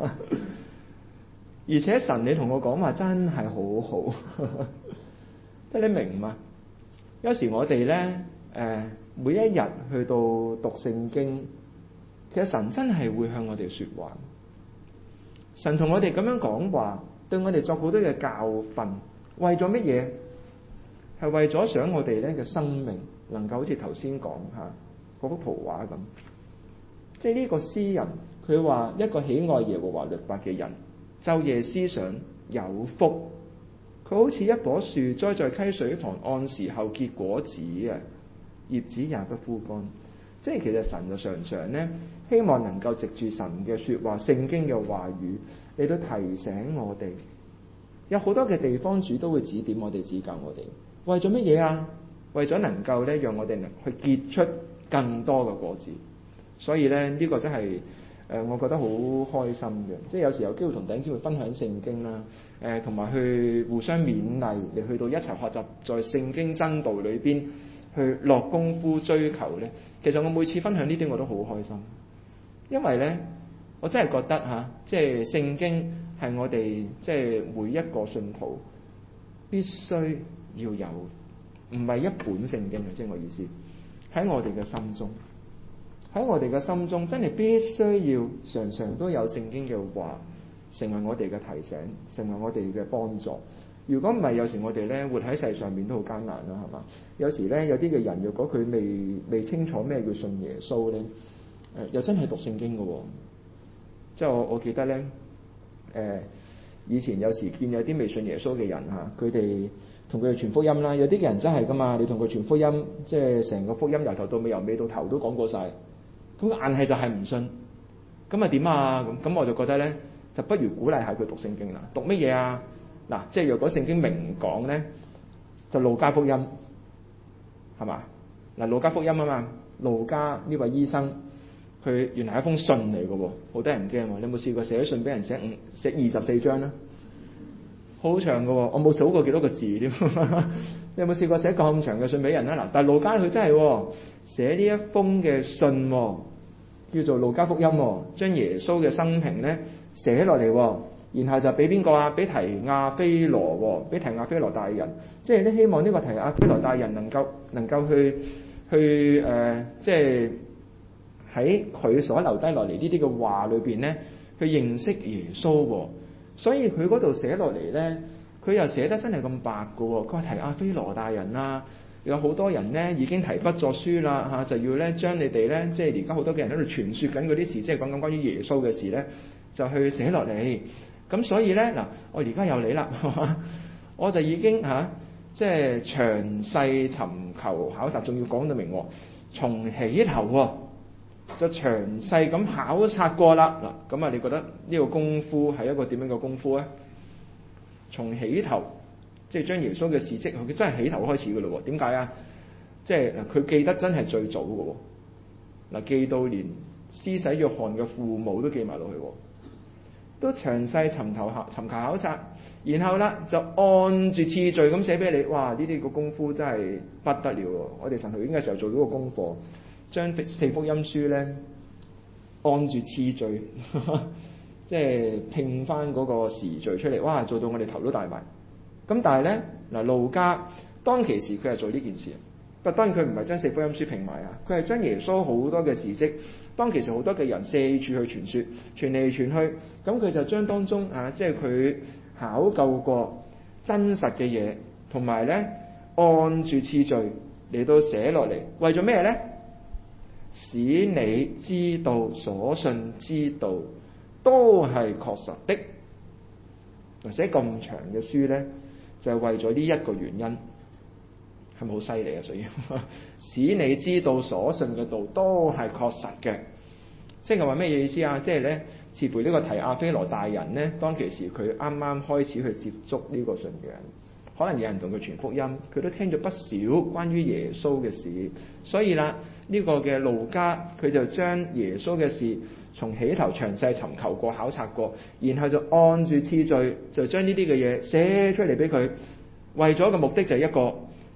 而且神你同我講話真係好好，即係你明嘛？有時我哋咧誒每一日去到讀聖經，其實神真係會向我哋說話，神同我哋咁樣講話，對我哋作好多嘅教訓，為咗乜嘢？係為咗想我哋咧嘅生命能夠好似頭先講吓嗰幅圖畫咁，即係呢個詩人佢話一個喜愛耶和華律法嘅人，晝夜思想有福。佢好似一棵樹栽在溪水旁，按時候結果子啊，葉子也不枯乾。即係其實神就常常咧希望能夠藉住神嘅說話、聖經嘅話語嚟到提醒我哋。有好多嘅地方主都會指點我哋、指教我哋。為咗乜嘢啊？為咗能夠咧，讓我哋能去結出更多嘅果子。所以咧，呢、這個真係誒、呃，我覺得好開心嘅。即係有時有機會同弟兄姊妹分享聖經啦，誒、呃，同埋去互相勉勵，嚟去到一齊學習在聖經真道裏邊去落功夫追求咧。其實我每次分享呢啲我都好開心，因為咧，我真係覺得嚇、啊，即係聖經係我哋即係每一個信徒必須要有，唔係一本聖經嘅，即係我意思喺我哋嘅心中，喺我哋嘅心中真係必須要常常都有聖經嘅話成為我哋嘅提醒，成為我哋嘅幫助。如果唔係，有時我哋咧活喺世上面都好艱難啦，係嘛？有時咧有啲嘅人，如果佢未未清楚咩叫信耶穌咧，誒、呃、又真係讀聖經嘅喎。即係我我記得咧，誒、呃、以前有時見有啲未信耶穌嘅人嚇，佢哋同佢哋傳福音啦。有啲嘅人真係噶嘛，你同佢傳福音，即係成個福音由頭到尾，由尾到頭都講過晒。咁硬係就係唔信，咁啊點啊？咁咁我就覺得咧，就不如鼓勵下佢讀聖經啦。讀乜嘢啊？嗱，即係若果聖經明講咧，就路加福音係嘛？嗱，路加福音啊嘛，路加呢位醫生，佢原來係一封信嚟嘅喎，好得人驚喎。你有冇試過寫信俾人寫五寫二十四章咧？好長嘅喎，我冇數過幾多個字添。你有冇試過寫咁長嘅信俾人啊？嗱，但係路加佢真係寫呢一封嘅信，叫做路加福音，將耶穌嘅生平咧寫落嚟。然後就俾邊個啊？俾提亞非羅，俾提亞非羅大人，即係咧希望呢個提亞非羅大人能夠能夠去去誒、呃，即係喺佢所留低落嚟呢啲嘅話裏邊咧，去認識耶穌。所以佢嗰度寫落嚟咧，佢又寫得真係咁白㗎喎。佢話提亞非羅大人啦，有好多人咧已經提筆作書啦嚇、啊，就要咧將你哋咧，即係而家好多嘅人喺度傳説緊嗰啲事，即係講緊關於耶穌嘅事咧，就去寫落嚟。咁所以咧嗱，我而家有你啦，我就已經嚇、啊，即係詳細尋求考察，仲要講到明喎，從起頭喎，就詳細咁考察過啦。嗱，咁啊，你覺得呢個功夫係一個點樣嘅功夫咧？從起頭，即係將耶穌嘅事蹟，佢真係起頭開始嘅咯喎。點解啊？即係嗱，佢記得真係最早嘅喎。嗱，記到連施洗約翰嘅父母都記埋落去喎。都詳細尋求考尋求考察，然後啦就按住次序咁寫俾你。哇！呢啲個功夫真係不得了喎！我哋神學院嘅時候做咗個功課，將四福音書咧按住次序，即係拼翻嗰個時序出嚟。哇！做到我哋頭都大埋。咁但係咧嗱，路加當其時佢係做呢件事，不過當然佢唔係將四福音書拼埋啊，佢係將耶穌好多嘅事蹟。當其實好多嘅人四處去傳説，傳嚟傳去，咁佢就將當中啊，即係佢考究過真實嘅嘢，同埋咧按住次序嚟到寫落嚟，為咗咩咧？使你知道所信之道都係確實的。嗱，寫咁長嘅書咧，就係為咗呢一個原因。係咪好犀利啊？所以使你知道所信嘅道都係確實嘅，即係話咩意思啊？即係咧，似乎呢個提亞非羅大人咧，當其時佢啱啱開始去接觸呢個信仰，可能有人同佢傳福音，佢都聽咗不少關於耶穌嘅事，所以啦，呢、這個嘅路加佢就將耶穌嘅事從起頭詳細尋求過、考察過，然後就按住次序就將呢啲嘅嘢寫出嚟俾佢，為咗個目的就係一個。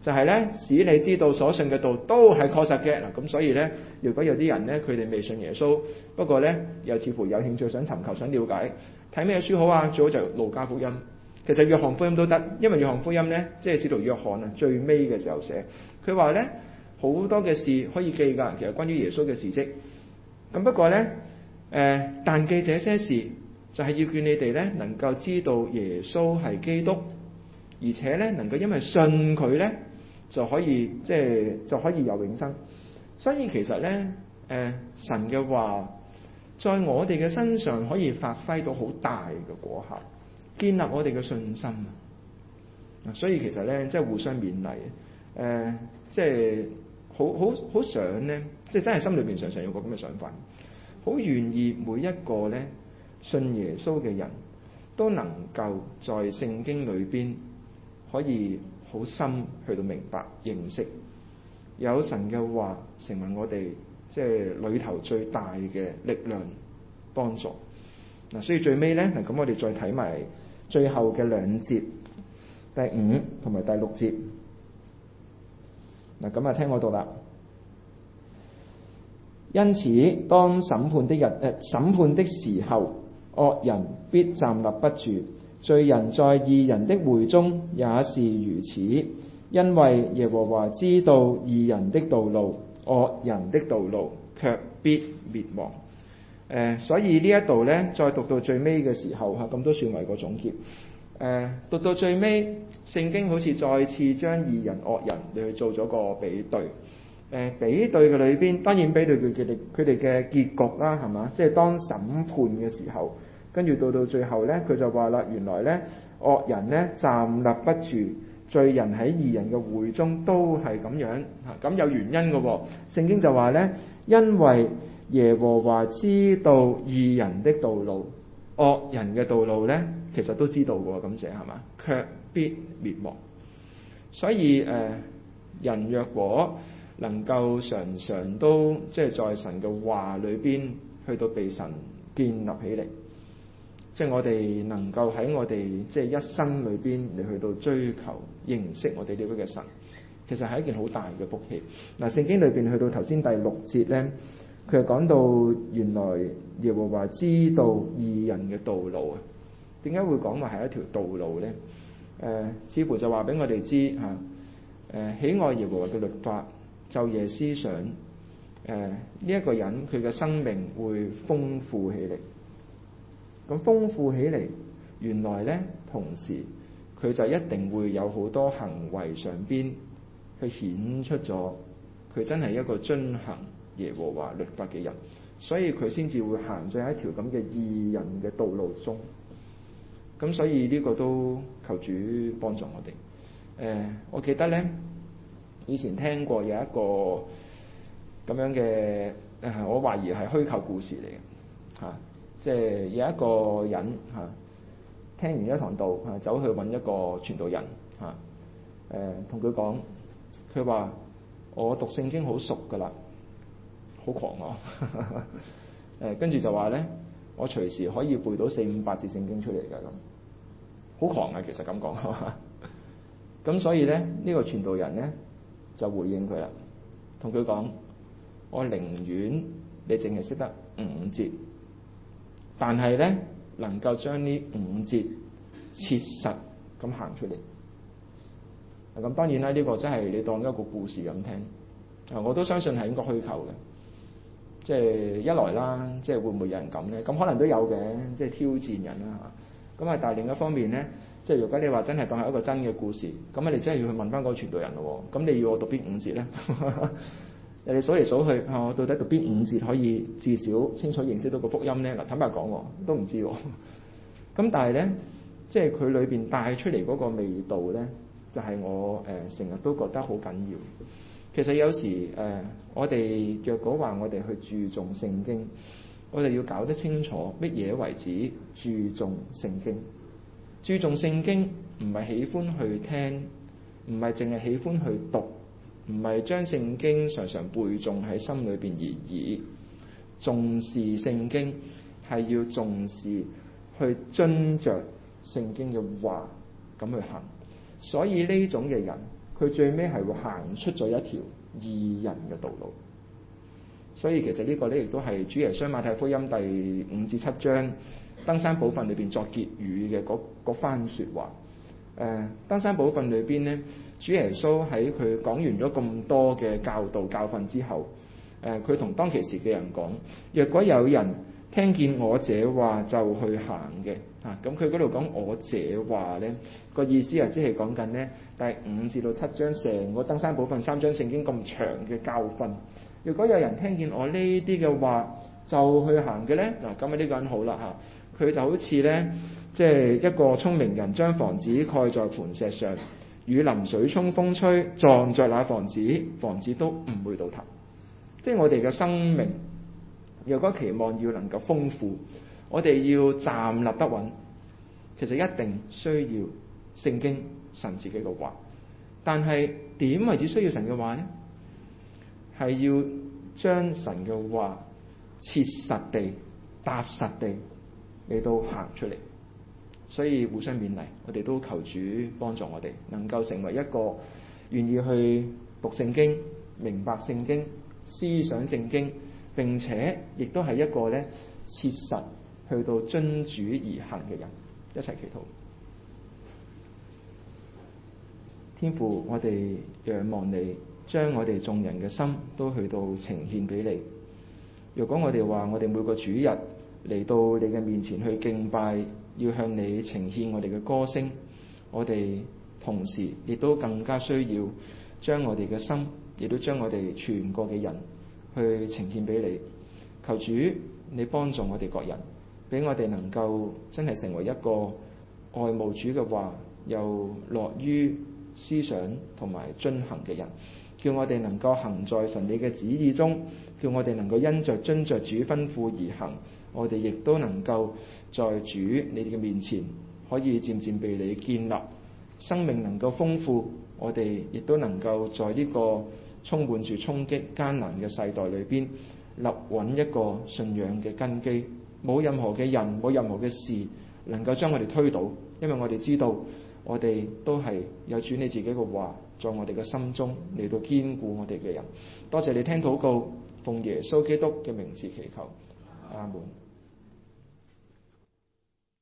就係咧使你知道所信嘅道都係確實嘅嗱。咁所以咧，如果有啲人咧佢哋未信耶穌，不過咧又似乎有興趣想尋求想了解，睇咩書好啊？最好就路加福音。其實約翰福音都得，因為約翰福音咧即係使徒約翰啊最尾嘅時候寫，佢話咧好多嘅事可以記㗎，其實關於耶穌嘅事蹟。咁不過咧誒、呃，但記這些事就係要叫你哋咧能夠知道耶穌係基督，而且咧能夠因為信佢咧就可以即係就可以有永生。所以其實咧誒、呃、神嘅話在我哋嘅身上可以發揮到好大嘅果效，建立我哋嘅信心啊！所以其實咧即係互相勉勵，誒、呃、即係好好好想咧，即係真係心裏邊常常有個咁嘅想法，好願意每一個咧信耶穌嘅人都能夠在聖經裏邊可以好深去到明白認識，有神嘅話成為我哋即係裏頭最大嘅力量幫助嗱。所以最尾咧嗱，咁我哋再睇埋最後嘅兩節，第五同埋第六節嗱，咁啊聽我讀啦。因此當審判的日誒、呃、審判的時候，惡人必站立不住，罪人在義人的會中也是如此，因為耶和華知道義人的道路，惡人的道路卻必滅亡。誒、呃，所以呢一度咧，再讀到最尾嘅時候嚇，咁都算為個總結。誒、呃，讀到最尾，聖經好似再次將義人惡人嚟去做咗個比對。誒、呃，比對嘅裏邊，當然比對佢佢哋佢哋嘅結局啦，係嘛？即係當審判嘅時候，跟住到到最後咧，佢就話啦，原來咧惡人咧站立不住，罪人喺義人嘅會中都係咁樣嚇，咁有原因嘅喎。聖經就話咧，因為耶和華知道義人的道路，惡人嘅道路咧，其實都知道嘅喎，咁寫係嘛？卻必滅亡。所以誒、呃，人若果能夠常常都即係在神嘅話裏邊去到被神建立起嚟，即係我哋能夠喺我哋即係一生裏邊嚟去到追求認識我哋呢位嘅神，其實係一件好大嘅福氣。嗱，聖經裏邊去到頭先第六節咧。佢係講到原來耶和華知道義人嘅道路啊，點解會講話係一條道路咧？誒、呃，似乎就話俾我哋知嚇，誒、呃、喜愛耶和華嘅律法，晝夜思想，誒呢一個人佢嘅生命會豐富起嚟。咁豐富起嚟，原來咧同時佢就一定會有好多行為上邊去顯出咗佢真係一個遵行耶和華律法嘅人，所以佢先至會行在一條咁嘅義人嘅道路中。咁所以呢個都求主幫助我哋。誒、呃，我記得咧，以前聽過有一個咁樣嘅誒、呃，我懷疑係虛構故事嚟嘅嚇，即係有一個人嚇、啊、聽完一堂道嚇，走去揾一個傳道人嚇，誒同佢講，佢話我讀聖經好熟㗎啦。好狂啊！誒，跟住就話咧，我隨時可以背到四五百字聖經出嚟㗎，咁好狂啊！其實咁講，咁所以咧呢、呢個傳道人咧就回應佢啦，同佢講：我寧願你淨係識得五節，但係咧能夠將呢五節切實咁行出嚟。咁當然啦，呢、呢個真係你當一個故事咁聽，啊，我都相信係應該虛構嘅。即係一來啦，即係會唔會有人咁咧？咁可能都有嘅，即係挑戰人啦嚇。咁啊，但係另一方面咧，即係如果你話真係當係一個真嘅故事，咁啊，你真係要去問翻嗰個傳道人咯。咁你要我讀邊五節咧？人哋數嚟數去，我到底讀邊五節可以至少清楚認識到個福音咧？嗱，坦白講，都唔知喎。咁但係咧，即係佢裏邊帶出嚟嗰個味道咧，就係、是、我誒成日都覺得好緊要。其實有時誒、呃，我哋若果話我哋去注重聖經，我哋要搞得清楚乜嘢為止注重聖經。注重聖經唔係喜歡去聽，唔係淨係喜歡去讀，唔係將聖經常常背誦喺心裏邊而已。重視聖經係要重視去遵着聖經嘅話咁去行。所以呢種嘅人佢最尾係會行出咗一條義人嘅道路。所以其實呢個咧亦都係主耶穌馬太福音第五至七章登山寶訓裏邊作結語嘅嗰嗰番説話。誒、呃、登山寶訓裏邊咧，主耶穌喺佢講完咗咁多嘅教導教訓之後，誒佢同當其時嘅人講：若果有人聽見我這話就去行嘅，啊咁佢嗰度講我這話咧個意思係即係講緊咧第五至到七章成個登山寶訓三章聖經咁長嘅教訓。如果有人聽見我呢啲嘅話就去行嘅咧，嗱咁啊呢個人好啦嚇，佢就好似咧即係一個聰明人將房子蓋在磐石上，雨淋水沖風吹，撞着那房子，房子都唔會倒塌。即係我哋嘅生命，如果期望要能夠豐富，我哋要站立得穩，其實一定需要聖經神自己嘅話。但係點為止需要神嘅話呢？係要將神嘅話切實地、踏實地嚟到行出嚟。所以互相勉勵，我哋都求主幫助我哋，能夠成為一個願意去讀聖經、明白聖經、思想聖經，並且亦都係一個咧切實去到遵主而行嘅人。一齊祈禱。天父，我哋仰望你，將我哋眾人嘅心都去到呈獻俾你。如果我哋話我哋每個主日嚟到你嘅面前去敬拜，要向你呈獻我哋嘅歌聲，我哋同時亦都更加需要將我哋嘅心，亦都將我哋全國嘅人去呈獻俾你。求主你幫助我哋各人，俾我哋能夠真係成為一個愛慕主嘅話，又樂於思想同埋遵行嘅人，叫我哋能夠行在神你嘅旨意中，叫我哋能夠因着遵着主吩咐而行，我哋亦都能夠在主你哋嘅面前可以漸漸被你建立，生命能夠豐富，我哋亦都能夠在呢個充滿住衝擊艱難嘅世代裏邊立穩一個信仰嘅根基。冇任何嘅人，冇任何嘅事能夠將我哋推倒，因為我哋知道我哋都係有主你自己嘅話在我哋嘅心中嚟到堅固我哋嘅人。多謝你聽禱告，奉耶穌基督嘅名字祈求，阿門。